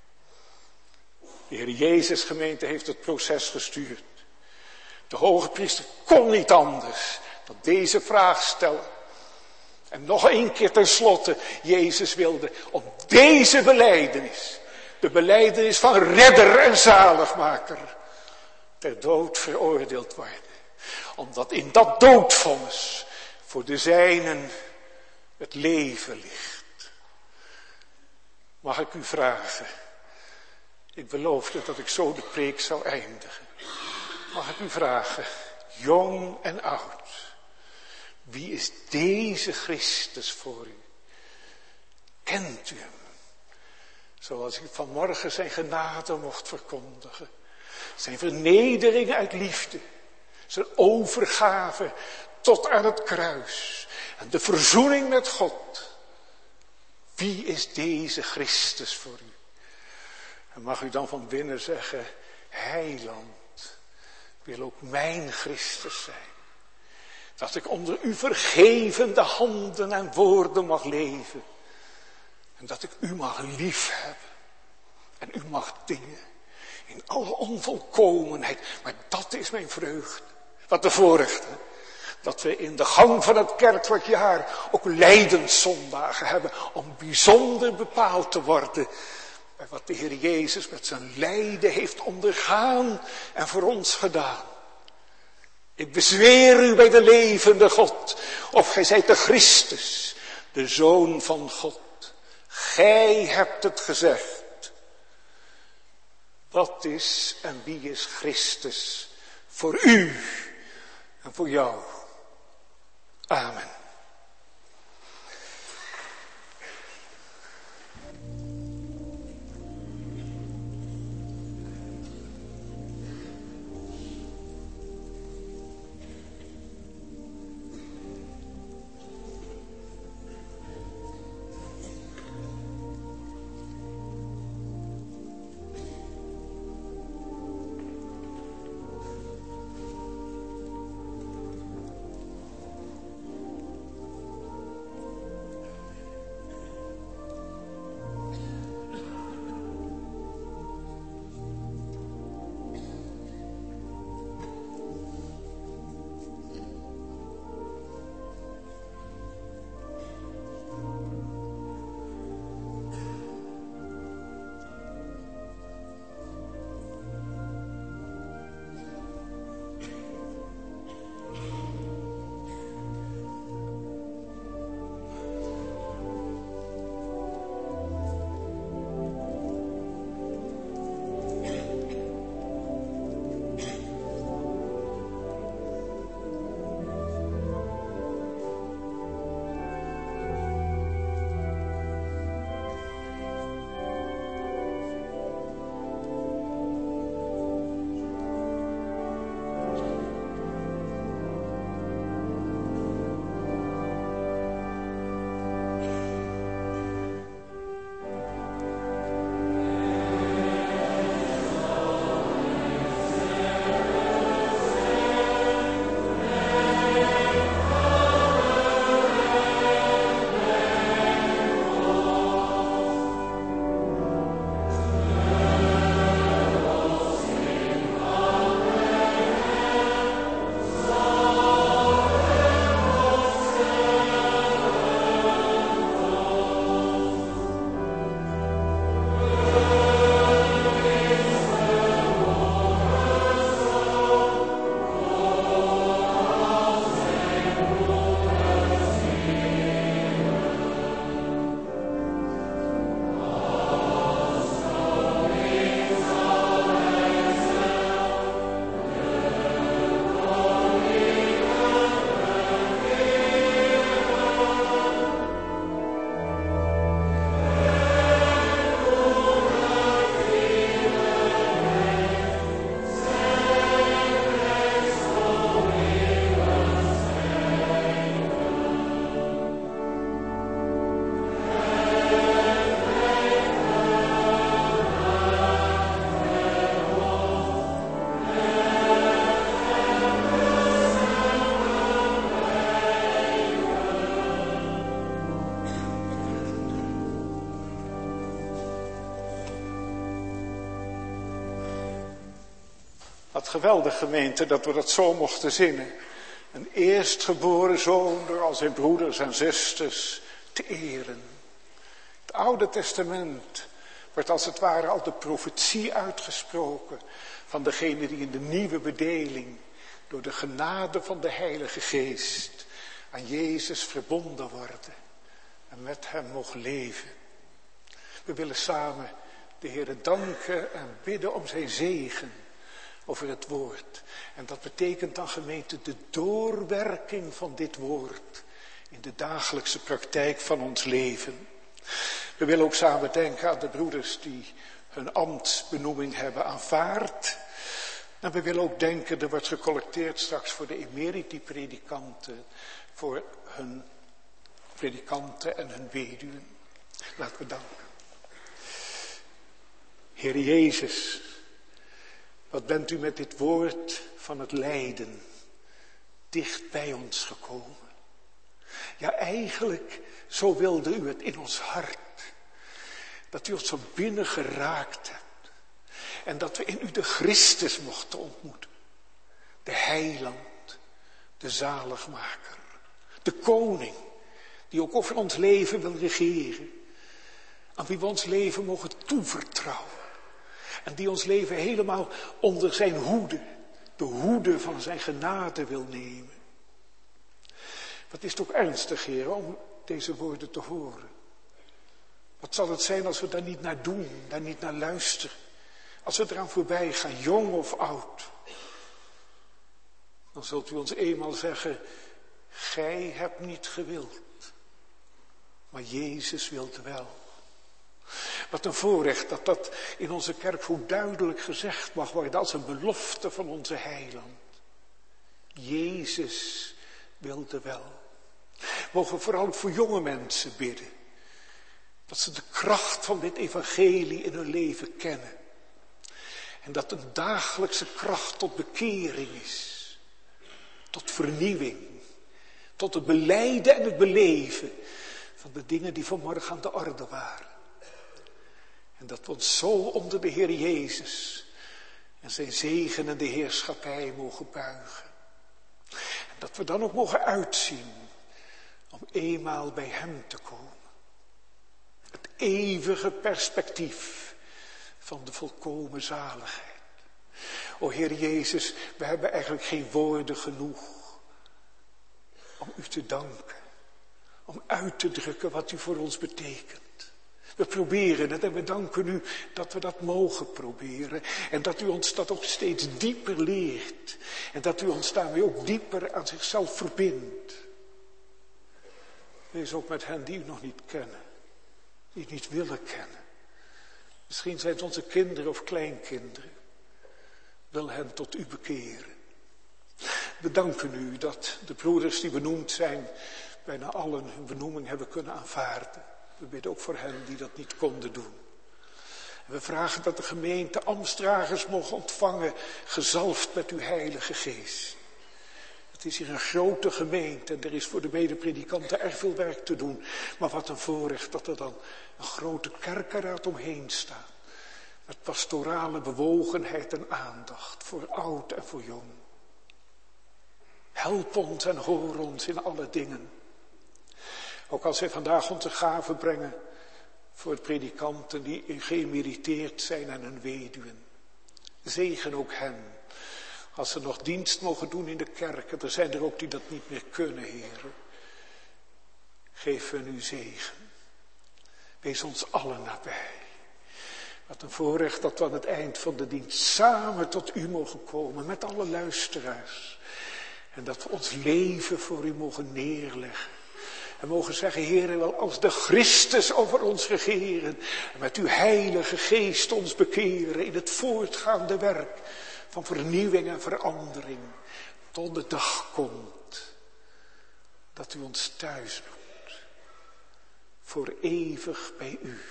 S1: De Heer Jezus gemeente heeft het proces gestuurd. De hoge priester kon niet anders dan deze vraag stellen. En nog één keer tenslotte, Jezus wilde op deze belijdenis, de belijdenis van redder en zaligmaker, ter dood veroordeeld worden. Omdat in dat doodvonnis voor de zijnen het leven ligt. Mag ik u vragen, ik beloofde dat ik zo de preek zou eindigen. Mag ik u vragen, jong en oud. Wie is deze Christus voor u? Kent u hem? Zoals ik vanmorgen zijn genade mocht verkondigen. Zijn vernedering uit liefde. Zijn overgave tot aan het kruis. En de verzoening met God. Wie is deze Christus voor u? En mag u dan van binnen zeggen, Heiland, wil ook mijn Christus zijn. Dat ik onder uw vergevende handen en woorden mag leven. En dat ik u mag liefhebben. En u mag dienen. In alle onvolkomenheid. Maar dat is mijn vreugde. Wat de voorrecht. Dat we in de gang van het kerkelijk ook lijdenszondagen hebben. Om bijzonder bepaald te worden. Bij wat de Heer Jezus met zijn lijden heeft ondergaan. En voor ons gedaan. Ik bezweer u bij de levende God, of gij zijt de Christus, de Zoon van God. Gij hebt het gezegd. Wat is en wie is Christus voor u en voor jou? Amen. Wat geweldig, gemeente, dat we dat zo mochten zingen. Een eerstgeboren zoon door al zijn broeders en zusters te eren. Het Oude Testament wordt als het ware al de profetie uitgesproken van degene die in de nieuwe bedeling door de genade van de Heilige Geest aan Jezus verbonden worden en met hem mogen leven. We willen samen de Heere danken en bidden om zijn zegen over het woord. En dat betekent dan, gemeente, de doorwerking van dit woord in de dagelijkse praktijk van ons leven. We willen ook samen denken aan de broeders die hun ambtsbenoeming hebben aanvaard. En we willen ook denken, er wordt gecollecteerd straks voor de emeriti-predikanten, voor hun predikanten en hun weduwen. Laten we danken. Heer Jezus, wat bent u met dit woord van het lijden dicht bij ons gekomen. Ja, eigenlijk, zo wilde u het in ons hart. Dat u ons van binnen geraakt hebt. En dat we in u de Christus mochten ontmoeten. De heiland, de zaligmaker, de koning, die ook over ons leven wil regeren. Aan wie we ons leven mogen toevertrouwen. En die ons leven helemaal onder zijn hoede, de hoede van zijn genade wil nemen. Wat is het ook ernstig, Heer, om deze woorden te horen. Wat zal het zijn als we daar niet naar doen, daar niet naar luisteren. Als we eraan voorbij gaan, jong of oud. Dan zult u ons eenmaal zeggen, gij hebt niet gewild, maar Jezus wilde wel. Wat een voorrecht dat dat in onze kerk zo duidelijk gezegd mag worden als een belofte van onze heiland. Jezus wilde wel. Mogen we vooral voor jonge mensen bidden. Dat ze de kracht van dit evangelie in hun leven kennen. En dat een dagelijkse kracht tot bekering is. Tot vernieuwing. Tot het belijden en het beleven van de dingen die vanmorgen aan de orde waren. En dat we ons zo onder de Heer Jezus en zijn zegen en de heerschappij mogen buigen. En dat we dan ook mogen uitzien om eenmaal bij hem te komen. Het eeuwige perspectief van de volkomen zaligheid. O Heer Jezus, we hebben eigenlijk geen woorden genoeg om u te danken. Om uit te drukken wat u voor ons betekent. We proberen het en we danken u dat we dat mogen proberen. En dat u ons dat ook steeds dieper leert. En dat u ons daarmee ook dieper aan zichzelf verbindt. Wees ook met hen die u nog niet kennen. Die u niet willen kennen. Misschien zijn het onze kinderen of kleinkinderen. Wil hen tot u bekeren. We danken u dat de broeders die benoemd zijn, bijna allen hun benoeming hebben kunnen aanvaarden. We bidden ook voor hen die dat niet konden doen. En we vragen dat de gemeente ambtsdragers mogen ontvangen, gezalfd met uw Heilige Geest. Het is hier een grote gemeente en er is voor de medepredikanten erg veel werk te doen. Maar wat een voorrecht dat er dan een grote kerkenraad omheen staat. Met pastorale bewogenheid en aandacht voor oud en voor jong. Help ons en hoor ons in alle dingen. Ook als wij vandaag onze gaven brengen voor de predikanten die geëmeriteerd zijn en hun weduwen. Zegen ook hen. Als ze nog dienst mogen doen in de kerk. En er zijn er ook die dat niet meer kunnen, Heer. Geef hun uw zegen. Wees ons allen nabij. Wat een voorrecht dat we aan het eind van de dienst samen tot u mogen komen. Met alle luisteraars. En dat we ons leven voor u mogen neerleggen. En mogen zeggen, Heer, wel als de Christus over ons regeren. En met uw Heilige Geest ons bekeren in het voortgaande werk van vernieuwing en verandering. Tot de dag komt dat u ons thuis doet. Voor eeuwig bij u.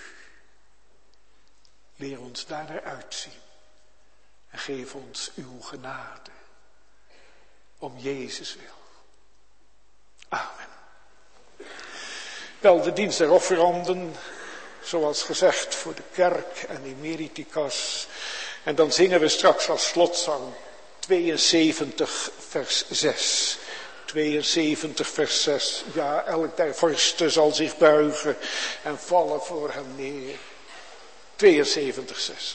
S1: Leer ons daarnaar uitzien. En geef ons uw genade. Om Jezus wil. Amen. Wel, de dienst der offeranden, zoals gezegd voor de kerk en emeritikas. En dan zingen we straks als slotzang 72 vers 6. 72 vers 6. Ja, elk der vorsten zal zich buigen en vallen voor hem neer. 72 6.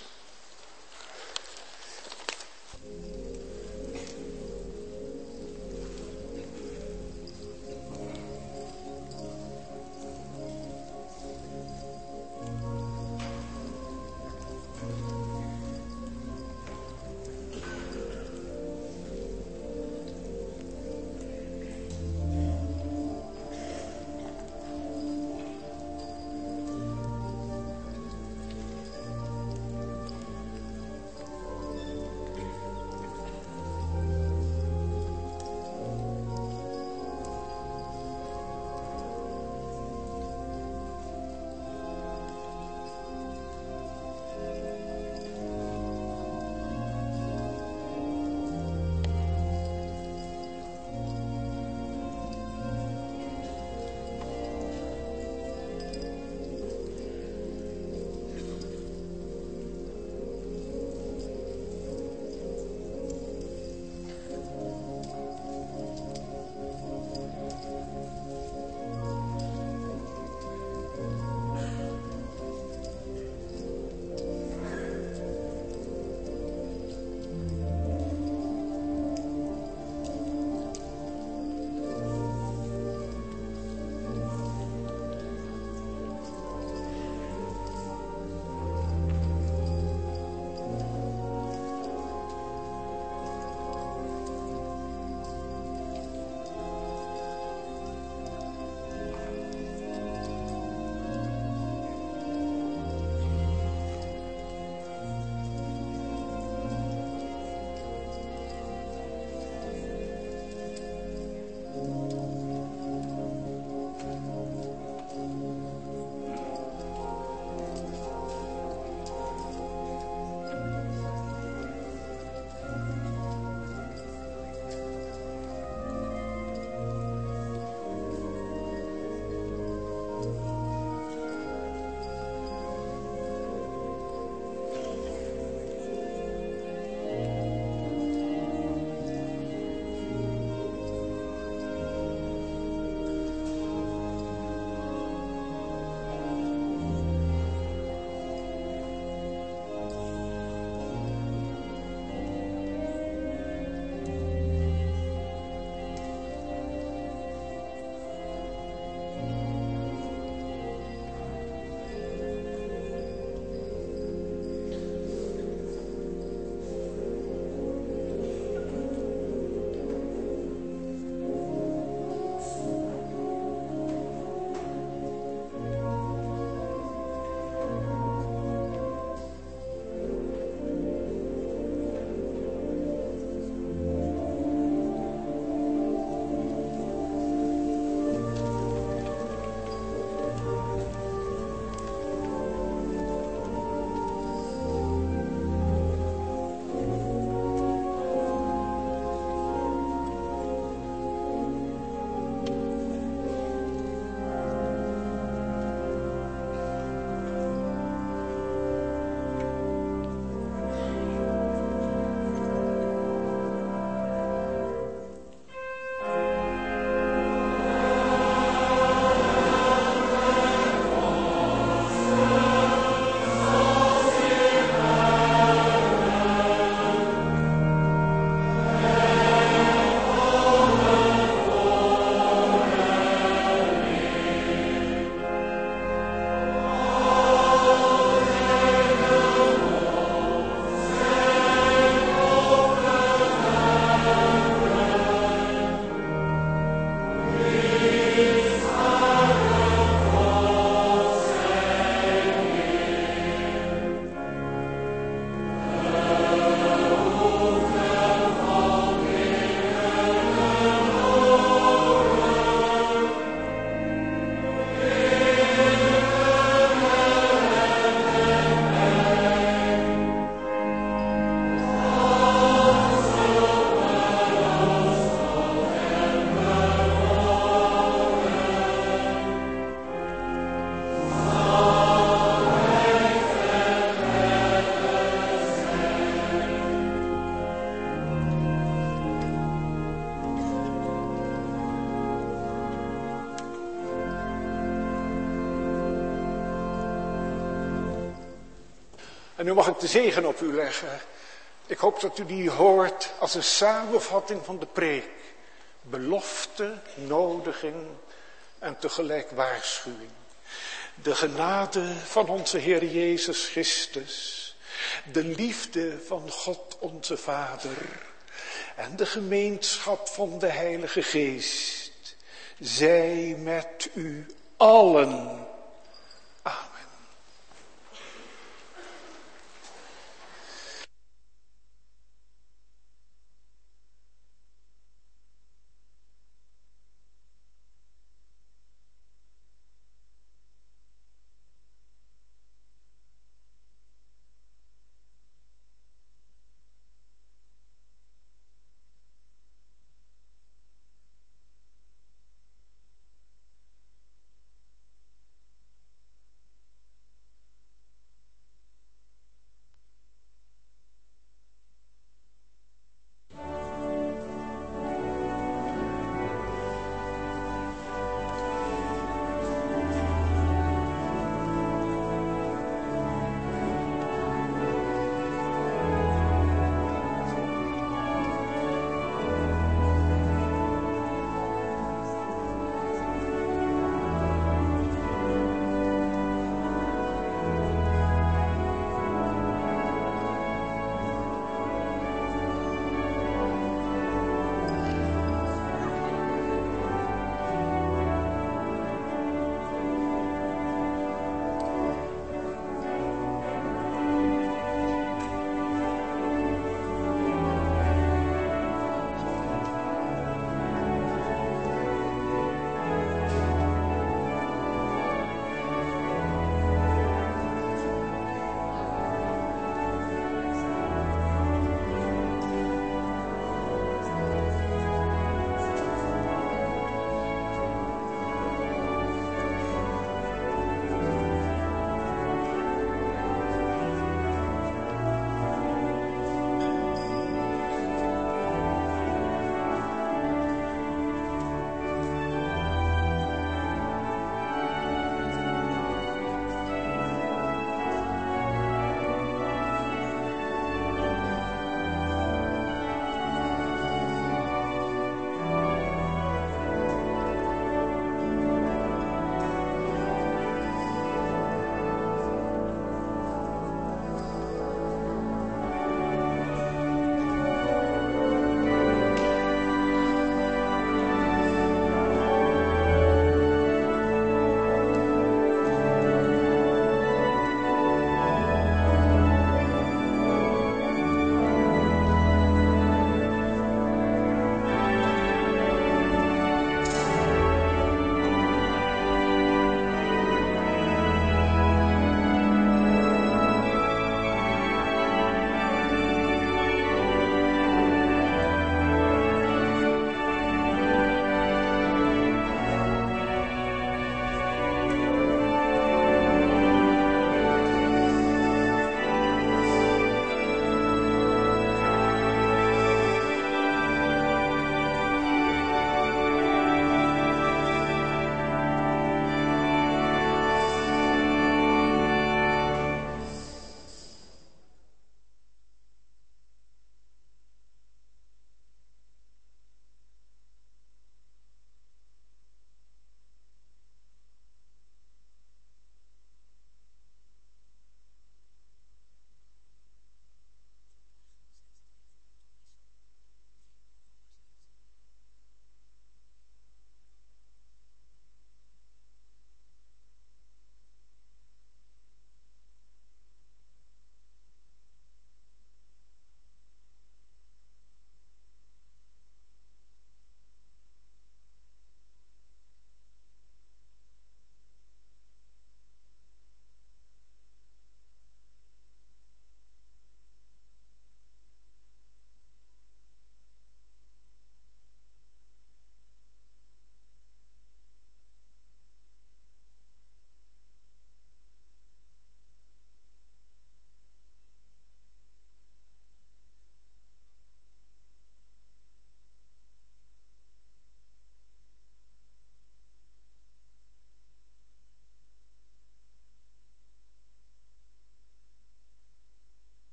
S1: En nu mag ik de zegen op u leggen. Ik hoop dat u die hoort als een samenvatting van de preek. Belofte, nodiging en tegelijk waarschuwing. De genade van onze Heer Jezus Christus, de liefde van God onze Vader en de gemeenschap van de Heilige Geest, zij met u allen.